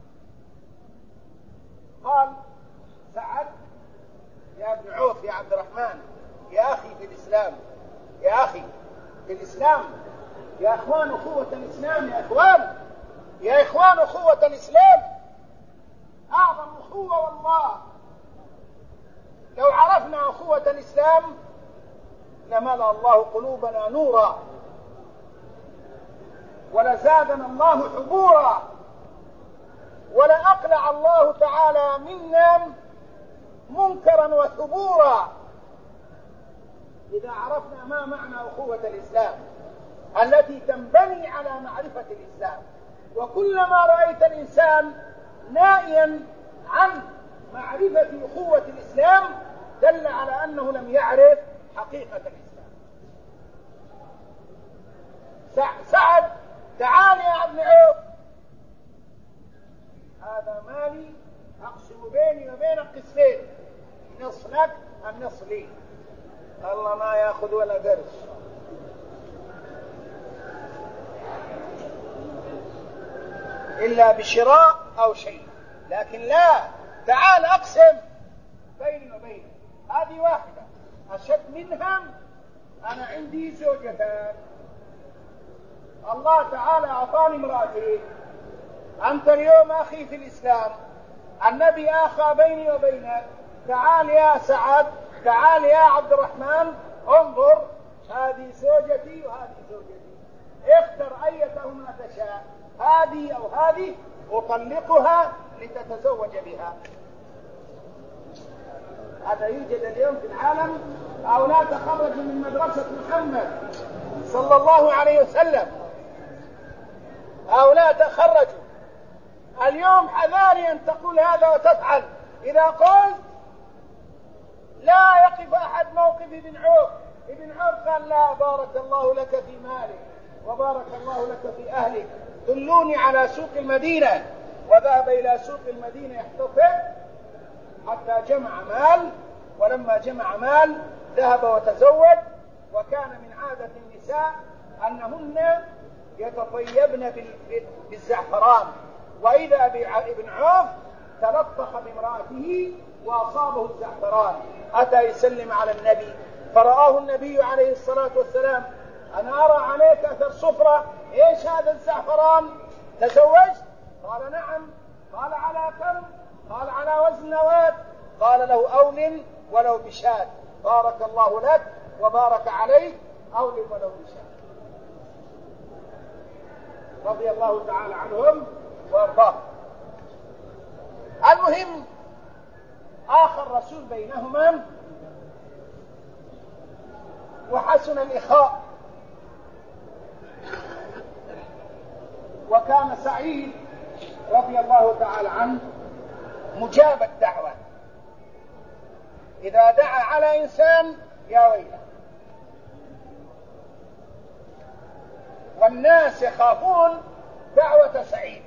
قال سعد يا ابن عوف يا عبد الرحمن يا أخي في الإسلام، يا أخي في الإسلام، يا إخوان أخوة الإسلام، يا إخوان يا إخوان أخوة الإسلام أعظم أخوة. والله لو عرفنا أخوة الإسلام لملأ الله قلوبنا نورا ولزادنا الله حبورا ولأقلع الله تعالى منا منكرا وثبورا إذا عرفنا ما معنى أخوة الإسلام التي تنبني على معرفة الإسلام. وكلما رأيت الإنسان نائيا عن معرفة أخوة الإسلام دل على أنه لم يعرف حقيقة الإسلام. سعد تعال يا ابن عوف، هذا مالي أقسم بيني وبينك قسمين، نصف لك النصف لي. الله ما يأخذ ولا قرش. إلا بشراء أو شيء، لكن لا تعال أقسم بيني وبينك. هذه واحدة أشد منها. أنا عندي زوجتان، الله تعالى أعطاني امرأتين، أنت اليوم أخي في الإسلام، النبي آخى بيني وبينك، تعال يا سعد، تعال يا عبد الرحمن، انظر هذه زوجتي وهذه زوجتي، اختر أيتهما تشاء، هذه أو هذه، أطلقها لتتزوج بها. هذا يوجد اليوم في العالم. هؤلاء تخرجوا من مدرسة محمد صلى الله عليه وسلم. هؤلاء تخرجوا. اليوم حذاري أن تقول هذا وتفعل. إذا قلت لا يقف أحد موقف ابن عوف، ابن عوف قال لا، بارك الله لك في مالك وبارك الله لك في أهلك، دلوني على سوق المدينة. وذهب إلى سوق المدينة يحتفظ حتى جمع مال، ولما جمع مال ذهب وتزوج. وكان من عادة النساء أنهن يتطيبن بالزعفران، وإذا بابن عوف تلطخ بامرأته وأصابه الزعفران. أتى يسلم على النبي فرآه النبي عليه الصلاة والسلام: أنا أرى عليك أثر صفرة، إيش هذا الزعفران؟ تزوجت؟ قال نعم. قال على كم؟ قال على وزن نواة. قال له أول ولو بشاة. بارك الله لك وبارك عليك، أول ولو بشاة. رضي الله تعالى عنهم وارضاهم. المهم آخر رسول بينهما وحسن الإخاء. وكان سعيد رضي الله تعالى عنه مجاب الدعوة، إذا دعا على إنسان يا ويله. والناس يخافون دعوة سعيد.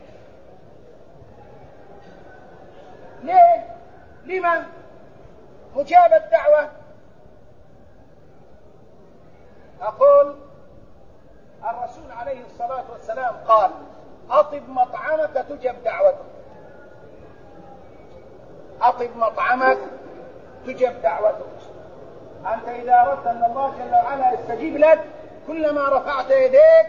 ليه؟ لمن؟ مجاب الدعوة. أقول الرسول عليه الصلاة والسلام قال: أطب مطعمك تجب دعوتك. أطب مطعمك تجب دعوتك. أنت إذا أردت أن الله جل وعلا يستجيب لك، كلما رفعت يديك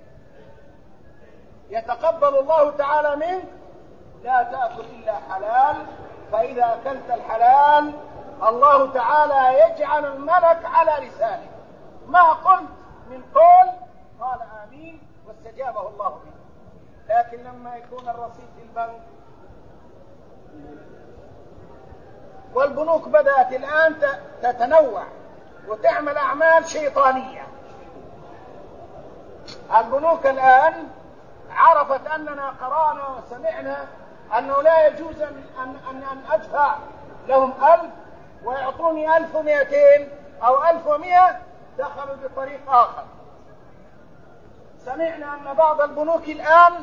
يتقبل الله تعالى منك. لا تأكل إلا حلال، فإذا أكلت الحلال الله تعالى يجعل الملك على لسانك. ما قلت من قول قال آمين واستجابه الله منه. لكن لما يكون الرصيد في البنك، والبنوك بدأت الآن تتنوع وتعمل أعمال شيطانية. البنوك الآن عرفت أننا قرأنا وسمعنا أنه لا يجوز أن, أن, أن أدفع لهم ألف ويعطوني ألف ومئتين أو ألف ومئة، دخلوا بطريق آخر. سمعنا أن بعض البنوك الآن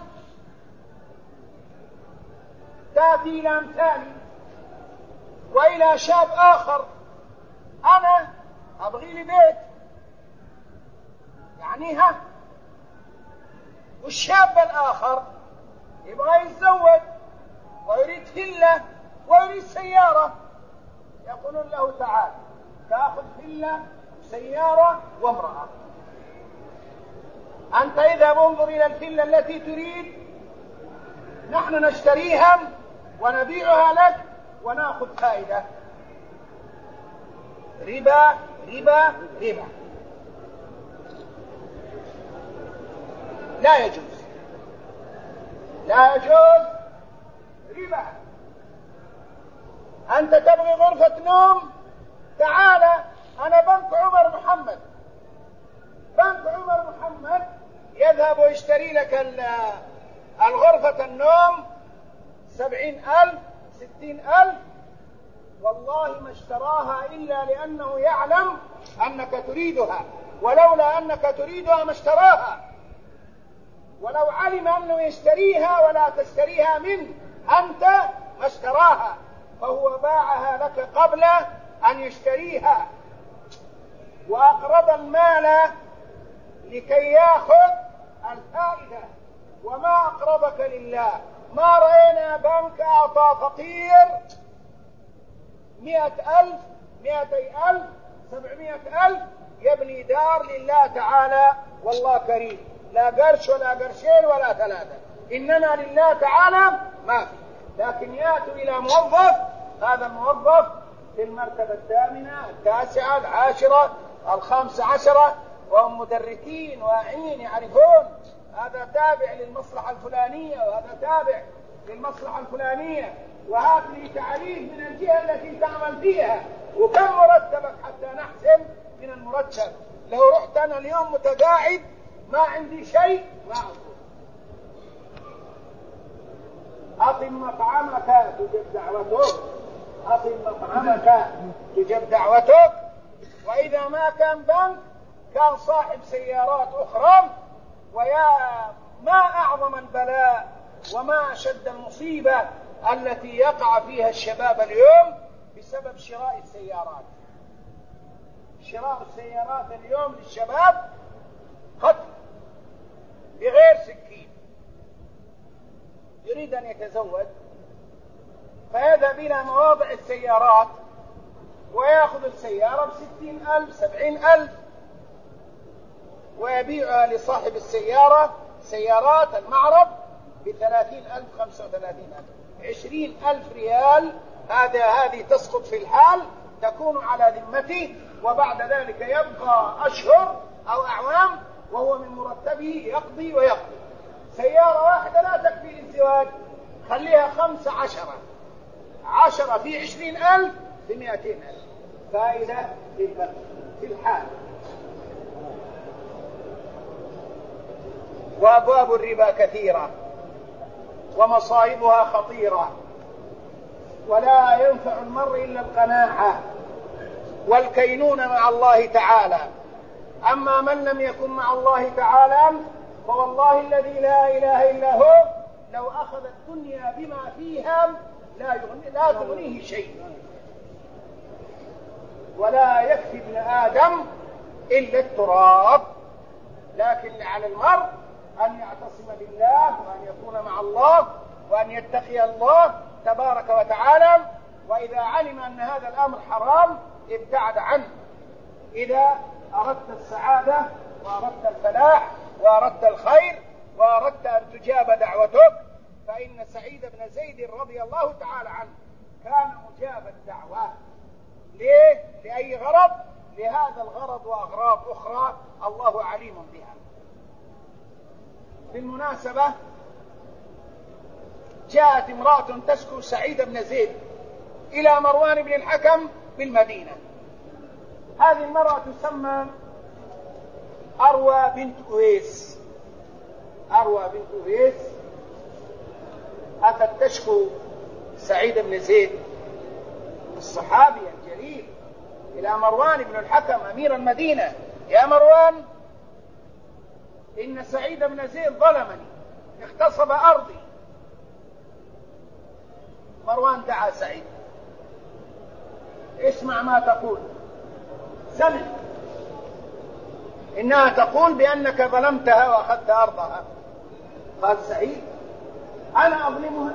تأتي إلى أمثالي وإلى شاب آخر: أنا أبغي لي بيت، يعني ها. والشاب الآخر يبغى يتزوج ويريد فيلا ويريد سيارة. يقولون له: تعال تأخذ فيلا سيارة وامرأة. أنت إذا انظر إلى الفيلا التي تريد، نحن نشتريها ونبيعها لك ونأخذ فائدة. ربا ربا ربا، لا يجوز، لا يجوز ربا. أنت تبغي غرفة نوم، تعال أنا بنك عمر محمد. بنك عمر محمد يذهب ويشتري لك الغرفة النوم سبعين ألف ستين ألف. والله ما اشتراها إلا لأنه يعلم أنك تريدها، ولولا أنك تريدها ما اشتراها. ولو علم أنه يشتريها ولا تشتريها منه أنت ما اشتراها، فهو باعها لك قبل أن يشتريها، وأقرض المال لكي يأخذ الفائدة. وما أقرضك لله. ما رأينا بنك أعطى فقير مئة ألف مئتي ألف سبعمائة ألف يبني دار لله تعالى والله كريم، لا قرش ولا قرشين ولا ثلاثة، إنما لله تعالى ما في. لكن يأتوا إلى موظف، هذا الموظف في المرتبة الثامنة التاسعة العاشرة الخامسة عشرة، وهم مدركين واعين يعرفون هذا تابع للمصلحة الفلانية وهذا تابع للمصلحة الفلانية، وهات لي تعريف من الجهة التي تعمل فيها، وكم مرتبك حتى نحسب من المرتب. لو رحت أنا اليوم متقاعد ما عندي شيء ما أقول أطم مطعمك تجب دعوتك، أطم مطعمك تجب دعوتك. وإذا ما كان بنك كان صاحب سيارات أخرى. ويا ما أعظم البلاء وما أشد المصيبة التي يقع فيها الشباب اليوم بسبب شراء السيارات. شراء السيارات اليوم للشباب قتل بغير سكين. يريد أن يتزوج فيذهب إلى مواضع السيارات ويأخذ السيارة بستين ألف سبعين ألف ويبيعها لصاحب السيارة سيارات المعرض بثلاثين ألف خمسة وثلاثين ألف عشرين ألف ريال. هذا هذه تسقط في الحال تكون على ذمته، وبعد ذلك يبقى أشهر أو أعوام وهو من مرتبه يقضي ويقضي. سيارة واحدة لا تكفي للزواج، خليها خمسة عشرة عشرة في عشرين ألف بمئتين ألف فائدة في الحال. وأبواب الربا كثيرة ومصائبها خطيرة، ولا ينفع المرء إلا القناعة والكينون مع الله تعالى. أما من لم يكن مع الله تعالى فوالله الذي لا إله إلا هو لو أخذ الدنيا بما فيها لا, يغني لا تغنيه شيء، ولا يكفي ابن آدم إلا التراب. لكن على المرء أن يعتصم بالله وأن يكون مع الله وأن يتقي الله تبارك وتعالى. وإذا علم أن هذا الأمر حرام ابتعد عنه. إذا أردت السعادة وأردت الفلاح وأردت الخير وأردت أن تجاب دعوتك فإن سعيد بن زيد رضي الله تعالى عنه كان مجاب الدعوة. ليه؟ لأي غرض؟ لهذا الغرض وأغراض أخرى الله عليم بها. بالمناسبة جاءت امرأة تشكو سعيد بن زيد إلى مروان بن الحكم بالمدينة. هذه المرأة تسمى أروى بنت أويس. أروى بنت أويس أتت تشكو سعيد بن زيد الصحابي الجليل إلى مروان بن الحكم أمير المدينة: يا مروان، إن سعيد بن زيد ظلمني، اغتصب أرضي. مروان دعا سعيد: اسمع ما تقول، سمع. إنها تقول بأنك ظلمتها وأخذت أرضها. قال سعيد: أنا أظلمها؟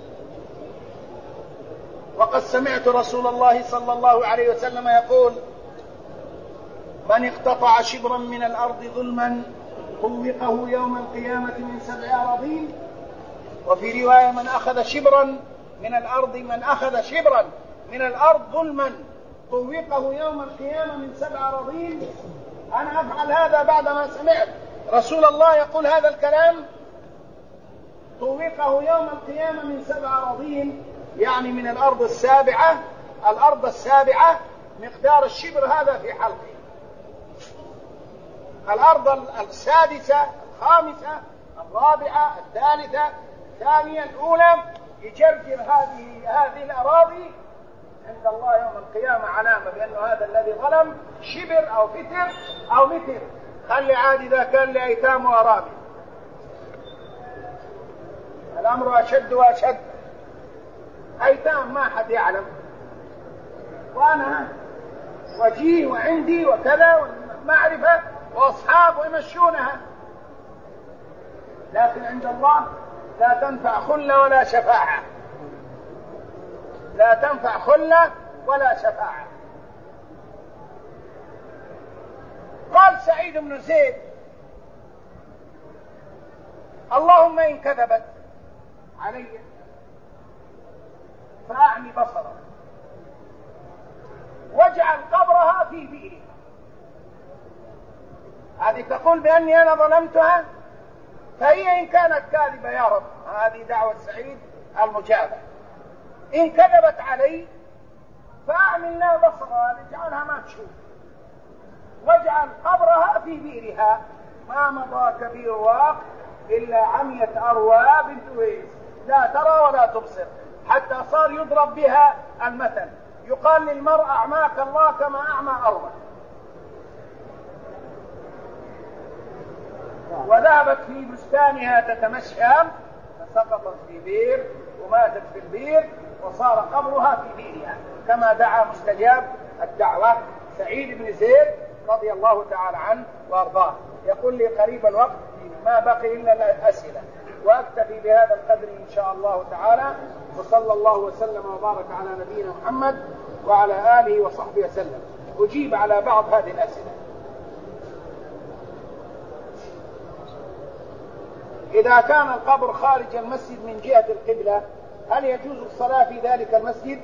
وقد سمعت رسول الله صلى الله عليه وسلم يقول: من اقتطع شبرا من الأرض ظلما طوقه يوم القيامة من سبع أراضين. وفي رواية: من أخذ شبرا من الأرض من أخذ شبرا من الأرض ظلما طوقه يوم القيامة من سبع أراضين. أنا أفعل هذا بعدما سمعت رسول الله يقول هذا الكلام، طوقه يوم القيامة من سبع أراضين، يعني من الأرض السابعة. الأرض السابعة مقدار الشبر هذا في حلقه. الأرض السادسة الخامسة الرابعة الثالثة الثانية الأولى يجرجر هذه هذه الأراضي عند الله يوم القيامة علامة بأنه هذا الذي ظلم شبر أو فتر أو متر. خلي عاد إذا كان لأيتام وأرامل. الأمر أشد وأشد. أيتام ما حد يعلم، وأنا وجيه وعندي وكذا ومعرفة وأصحاب ويمشونها، لكن عند الله لا تنفع خلة ولا شفاعة. لا تنفع خلة ولا شفاعة. قال سعيد بن زيد: اللهم إن كذبت علي فأعمي بصرها واجعل قبرها في بئرها. هذه تقول بأني أنا ظلمتها، فهي إن كانت كاذبة يا رب، هذه دعوة سعيد المجابة، إن كذبت علي فأعمي لنا بصرها، نجعلها ما تشوف، واجعل قبرها في بئرها. ما مضى كبير واق إلا عميت أروى بنت ويس، لا ترى ولا تبصر، حتى صار يضرب بها المثل، يقال للمرء أعماك الله كما أعمى أروى. وذهبت في بستانها تتمشى فسقطت في بير وماتت في البير، وصار قبرها في بئرها، كما دعا مستجاب الدعوة سعيد بن زيد رضي الله تعالى عنه وارضاه. يقول لي قريب الوقت ما بقي إلا الأسئلة، وأكتفي بهذا القدر إن شاء الله تعالى، وصلى الله وسلم وبارك على نبينا محمد وعلى آله وصحبه وسلم. أجيب على بعض هذه الأسئلة. إذا كان القبر خارج المسجد من جهة القبلة هل يجوز الصلاة في ذلك المسجد؟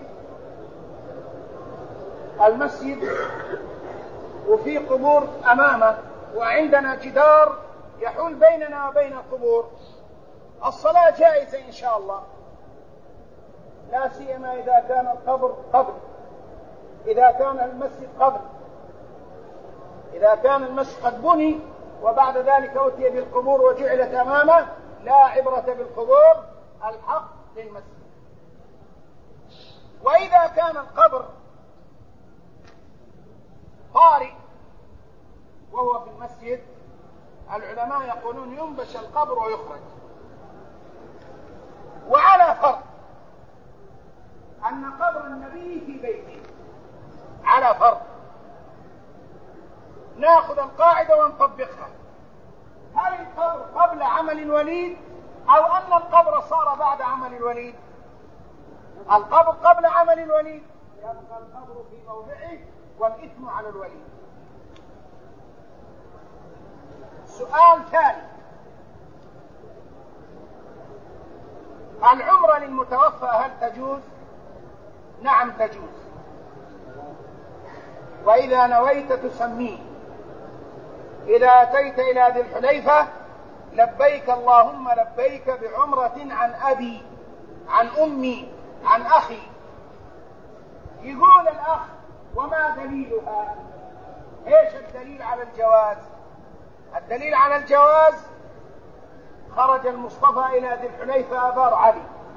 المسجد وفي قبور أمامه، وعندنا جدار يحول بيننا وبين القبور، الصلاة جائزة إن شاء الله، لا سيما إذا كان القبر قبل، إذا كان المسجد قبل، إذا كان المسجد قد بني وبعد ذلك أتي بالقبور وجعلت أمامه، لا عبرة بالقبور، الحق للمسجد. وإذا كان القبر طارئ وهو في المسجد، العلماء يقولون ينبش القبر ويخرج. وعلى فرض أن قبر النبي في بيته، على فرض ناخذ القاعدة ونطبقها، هل القبر قبل عمل الوليد أو أن القبر صار بعد عمل الوليد؟ القبر قبل عمل الوليد، يبقى القبر في موضعه والإثم على الوليد. سؤال ثاني، العمرة للمتوفى هل تجوز؟ نعم تجوز، وإذا نويت تسميه. إذا أتيت إلى ذي الحليفة لبيك اللهم لبيك بعمرة عن أبي، عن أمي، عن أخي. يقول الأخ وما دليلها؟ إيش الدليل على الجواز؟ الدليل على الجواز خرج المصطفى إلى ذي الحليفة أبار علي،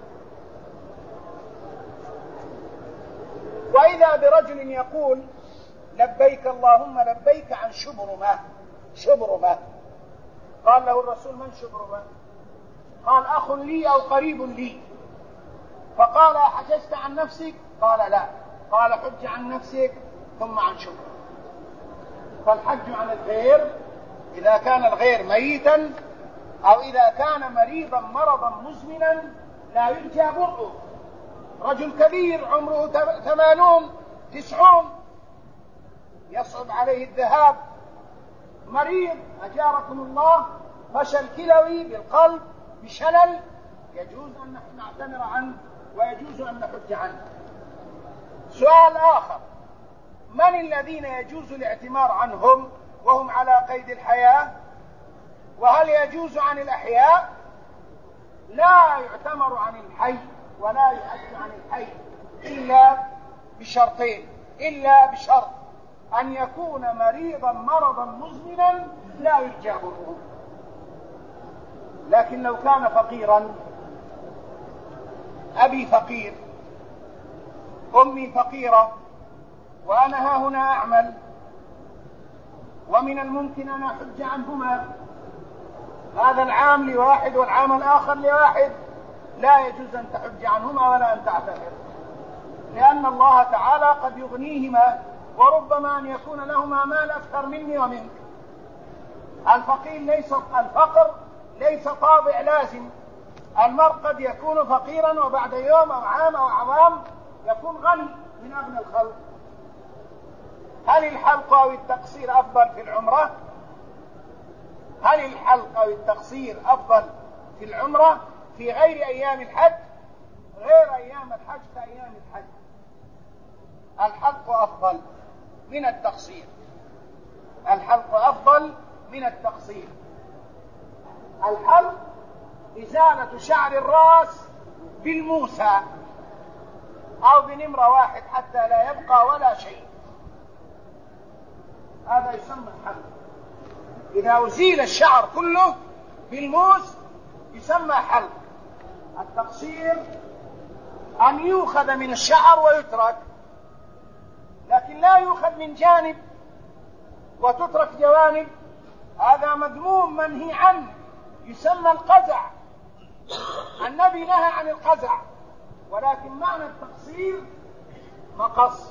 وإذا برجل يقول لبيك اللهم لبيك عن شبرمة، شبرمة، قال له الرسول من شبرمة؟ قال أخ لي أو قريب لي، فقال حججت عن نفسك؟ قال لا، قال حج عن نفسك ثم عن شبرمة. فالحج عن الغير إذا كان الغير ميتا أو إذا كان مريضا مرضا مزمنا لا يرجى برؤه، رجل كبير عمره ثمانون تسعون يصعب عليه الذهاب، مريض أجاركم الله، فشل كلوي بالقلب بشلل، يجوز أن نعتمر عنه ويجوز أن نحج عنه. سؤال آخر، من الذين يجوز الاعتمار عنهم وهم على قيد الحياة؟ وهل يجوز عن الأحياء؟ لا يعتمر عن الحي ولا يحج عن الحي إلا بشرطين، إلا بشرط أن يكون مريضا مرضا مزمنا لا يرجى برؤه. لكن لو كان فقيرا، أبي فقير، أمي فقيرة، وأنا ها هنا أعمل، ومن الممكن أن أحج عنهما، هذا العام لواحد والعام الآخر لواحد، لا يجوز أن تحج عنهما ولا أن تعتمر، لأن الله تعالى قد يغنيهما، وربما أن يكون لهما مال أكثر مني ومنك. الفقير ليس الفقر ليس طابع لازم، المرء قد يكون فقيرا وبعد يوم أو عام أو عوام يكون غني من أغنى الخلق. هل الحلق أو التقصير أفضل في العمرة؟ هل الحلق أو التقصير أفضل في العمرة في غير أيام الحج؟ غير أيام الحج كأيام الحج الحلق أفضل من التقصير، الحلق أفضل من التقصير. الحلق إزالة شعر الرأس بالموسى أو بنمرة واحد حتى لا يبقى ولا شيء، هذا يسمى حلق. إذا أزيل الشعر كله بالموس يسمى حلق. التقصير أن يؤخذ من الشعر ويترك، لكن لا يؤخذ من جانب وتترك جوانب، هذا مذموم منهي عنه، يسمى القزع. النبي نهى عن القزع، ولكن معنى التقصير مقص.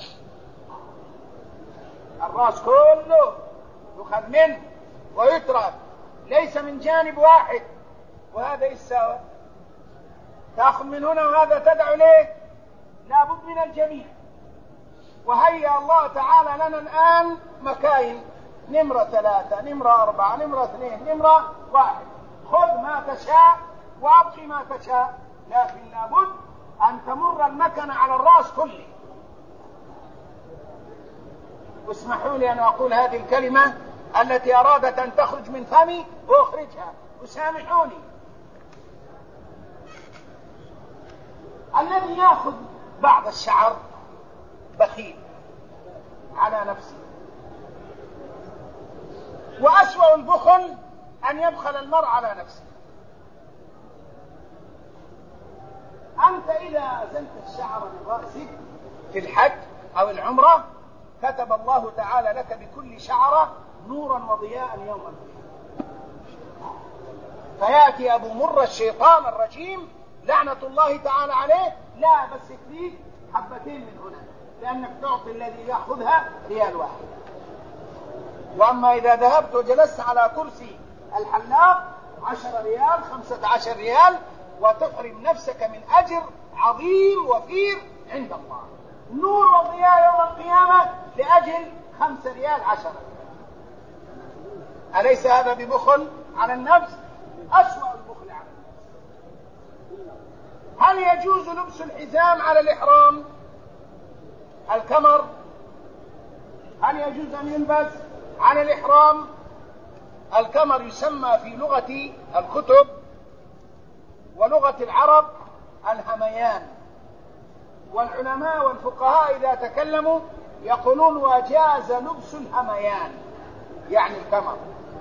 الرأس كله يؤخذ منه ويترك، ليس من جانب واحد، وهذا يساوي تأخذ من هنا وهذا تدعو ليه، لابد من الجميع. وهيأ الله تعالى لنا الآن مكاين، نمرة ثلاثة، نمرة أربعة، نمرة اثنين، نمرة واحد، خذ ما تشاء وأبقي ما تشاء، لكن لابد أن تمر المكنة على الرأس كله. واسمحوا لي أن أقول هذه الكلمة التي أرادت أن تخرج من فمي وأخرجها، وسامحوني. الذي يأخذ بعض الشعر بخيل على نفسه، وأسوأ البخل أن يبخل المرء على نفسه. أنت إذا أزلت الشعر من رأسك في الحج أو العمرة كتب الله تعالى لك بكل شعرة نورا وضياء يوم القيامة. فيأتي أبو مر الشيطان الرجيم لعنة الله تعالى عليه، لا بس فيك حبتين من هنا، لأنك تعطي الذي يأخذها ريال واحد. وأما إذا ذهبت وجلست على كرسي الحلاق عشر ريال، خمسة عشر ريال، وتحرم نفسك من أجر عظيم وفير عند الله. نور وضياء يوم القيامة لأجل خمس ريال عشرة. أليس هذا ببخل على النفس؟ أسوأ البخل على النفس. هل يجوز لبس الحزام على الإحرام؟ الكمر هل يجوز أن يلبس على الإحرام؟ الكمر يسمى في لغة الكتب ولغة العرب الهميان، والعلماء والفقهاء إذا تكلموا يقولون وجاز لبس الهميان يعني الكمر،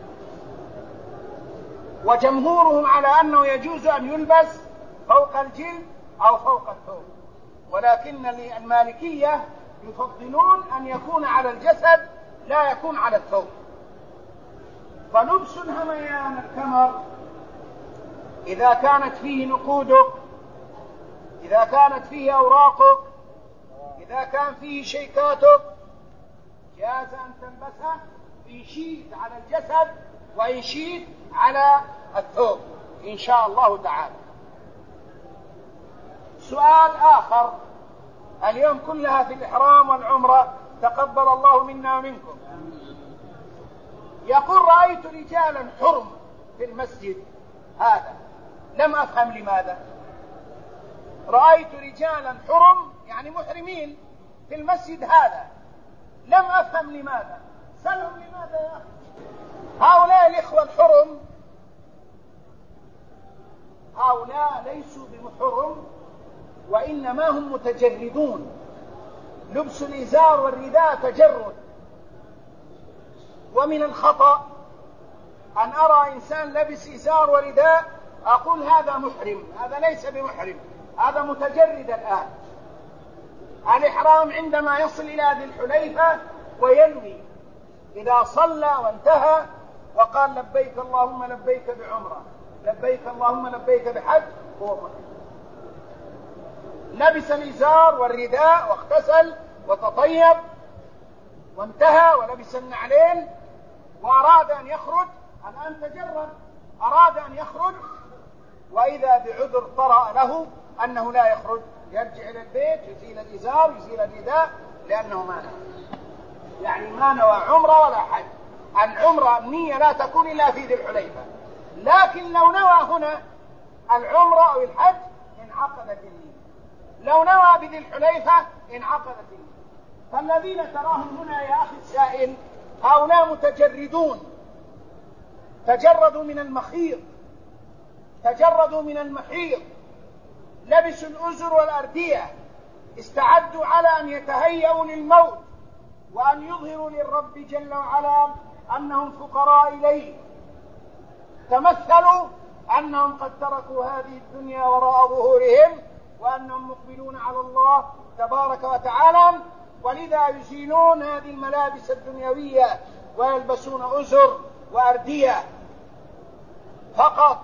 وجمهورهم على أنه يجوز أن يلبس فوق الجلد أو فوق الثوب، ولكن المالكية يفضلون أن يكون على الجسد لا يكون على الثوب. فلبس الهميان الكمر إذا كانت فيه نقودك، إذا كانت فيه أوراقك، إذا كان فيه شيكاتك، جاز أن تلبسه إن شئت على الجسد وإن شئت على الثوب إن شاء الله تعالى. سؤال آخر، اليوم كلها في الإحرام والعمرة، تقبل الله منا ومنكم. يقول رأيت رجالا حرم في المسجد هذا، لم أفهم لماذا. رأيت رجالا حرم يعني محرمين في المسجد هذا، لم أفهم لماذا. سألهم لماذا يا أخي؟ هؤلاء الإخوة الحرم هؤلاء ليسوا بمحرم، وإنما هم متجردون. لبس الإزار والرداء تجرد. ومن الخطأ أن أرى إنسان لبس إزار ورداء أقول هذا محرم، هذا ليس بمحرم، هذا متجرد. الآن الإحرام عندما يصل إلى ذي الحليفة وينوي، إذا صلى وانتهى وقال لبيك اللهم لبيك بعمرة، لبيك اللهم لبيك بحج، هو محرم. لبس الإزار والرداء واغتسل وتطيب وانتهى ولبس النعلين وأراد أن يخرج، الآن تجرد، أراد أن يخرج، وإذا بعذر طرأ له أنه لا يخرج، يرجع إلى البيت يزيل الإزار يزيل الرداء، لأنه ما نوى، يعني ما نوى عمرة ولا حج. العمرة النية لا تكون إلا في ذي الحليفة، لكن لو نوى هنا العمرة أو الحج انعقدت النية، لو نوى بذي الحليفة انعقدت النية. فالذين تراهم هنا يا أخي السائل هؤلاء متجردون، تجردوا من المخيط، تجردوا من المحيط، لبسوا الأزر والأردية، استعدوا على أن يتهيئوا للموت، وأن يظهروا للرب جل وعلا أنهم فقراء إليه، تمثلوا أنهم قد تركوا هذه الدنيا وراء ظهورهم وأنهم مقبلون على الله تبارك وتعالى، ولذا يزيلون هذه الملابس الدنيوية ويلبسون أزر وأردية فقط،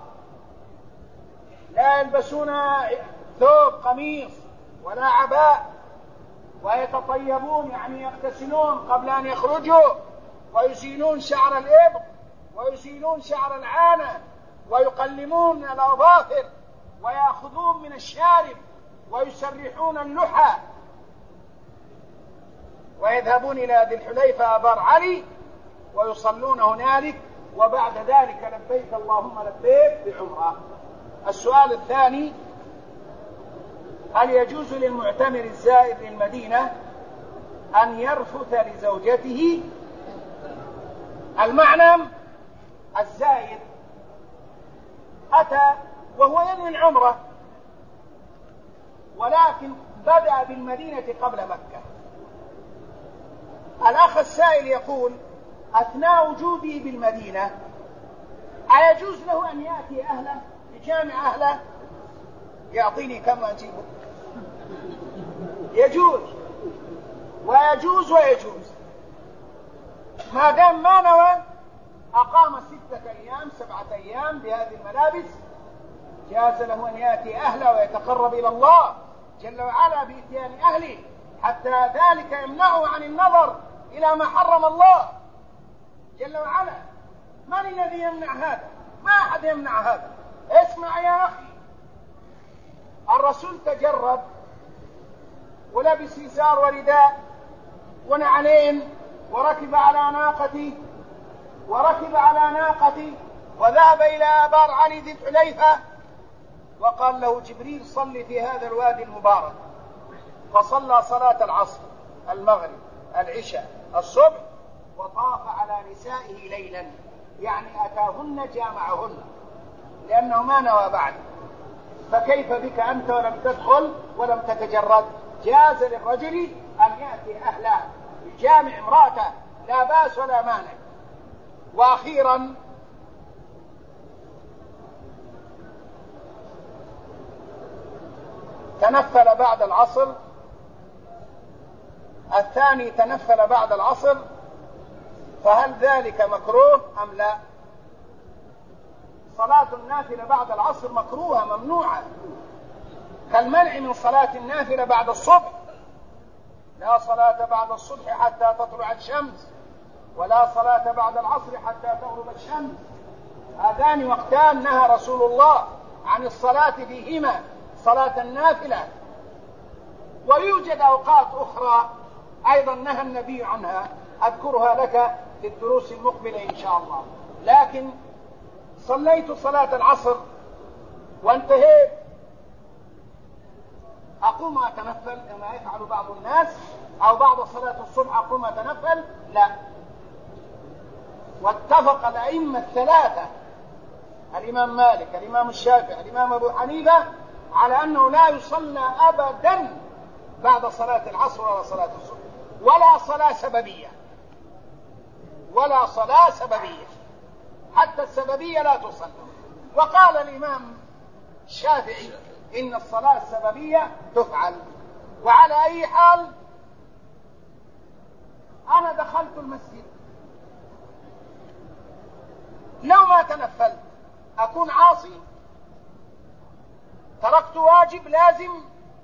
لا يلبسون ثوب قميص ولا عباء، ويتطيبون يعني يغتسلون قبل أن يخرجوا، ويزيلون شعر الإبط ويزيلون شعر العانة ويقلمون الأظافر ويأخذون من الشارب ويسرحون اللحى ويذهبون إلى ذي الحليفة آبار علي ويصلون هنالك، وبعد ذلك لبيك اللهم لبيك بعمرة. السؤال الثاني: هل يجوز للمعتمر الزائر للمدينة أن يرفث لزوجته؟ المعنى: الزائر أتى وهو ينوي العمرة ولكن بدأ بالمدينة قبل مكة. الأخ السائل يقول: أثناء وجوده بالمدينة أيجوز له أن يأتي أهله يجامع أهله؟ يعطيني كم أجيبه؟ يجوز ويجوز ويجوز ما دام ما نوى، أقام ستة أيام سبعة أيام بهذه الملابس، جاز له أن يأتي أهله ويتقرب إلى الله جل وعلا بإتيان أهله، حتى ذلك يمنعه عن النظر إلى ما حرم الله جل وعلا. من الذي يمنع هذا؟ ما أحد يمنع هذا. اسمع يا أخي، الرسول تجرد ولبس إزار ورداء ونعلين وركب على ناقته وركب على ناقته وذهب إلى آبار علي ذي الحليفة، وقال له جبريل: صل في هذا الوادي المبارك. فصلى صلاة العصر المغرب العشاء الصبح، وطاف على نسائه ليلا، يعني أتاهن جامعهن لأنه ما نوى بعد. فكيف بك أنت ولم تدخل ولم تتجرد؟ جاز للرجل أن يأتي أهله يجامع امرأته، لا بأس ولا مانع. وأخيرا، تنفل بعد العصر، الثاني تنفل بعد العصر، فهل ذلك مكروه أم لا؟ صلاة النافلة بعد العصر مكروهة ممنوعة، كالمنع من صلاة النافلة بعد الصبح. لا صلاة بعد الصبح حتى تطلع الشمس، ولا صلاة بعد العصر حتى تغرب الشمس. هذان وقتان نهى رسول الله عن الصلاة فيهما، صلاة النافلة. ويوجد أوقات أخرى أيضا نهى النبي عنها، أذكرها لك في الدروس المقبلة إن شاء الله. لكن صليت صلاة العصر وانتهيت، أقوم أتنفل كما يفعل بعض الناس، أو بعد صلاة الصبح أقوم أتنفل؟ لا. واتفق الأئمة الثلاثة، الإمام مالك، الإمام الشافعي، الإمام أبو حنيفة، على أنه لا يصلى أبدا بعد صلاة العصر ولا صلاة الصبح، ولا صلاة سببية، ولا صلاة سببية، حتى السببية لا تصلى. وقال الإمام الشافعي إن الصلاة السببية تفعل. وعلى أي حال، أنا دخلت المسجد، لو ما تنفلت أكون عاصي؟ تركت واجب لازم؟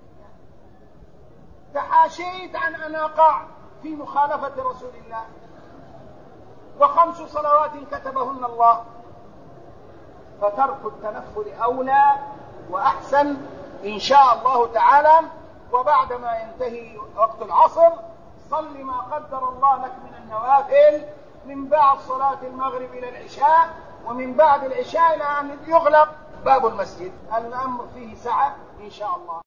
تحاشيت عن أن أقع في مخالفة رسول الله، وخمس صلوات كتبهن الله. فترك التنفل أولى وأحسن إن شاء الله تعالى. وبعدما ينتهي وقت العصر صل ما قدر الله لك من النوافل، من بعد صلاة المغرب إلى العشاء، ومن بعد العشاء إلى أن يغلق باب المسجد. الأمر فيه سعة إن شاء الله.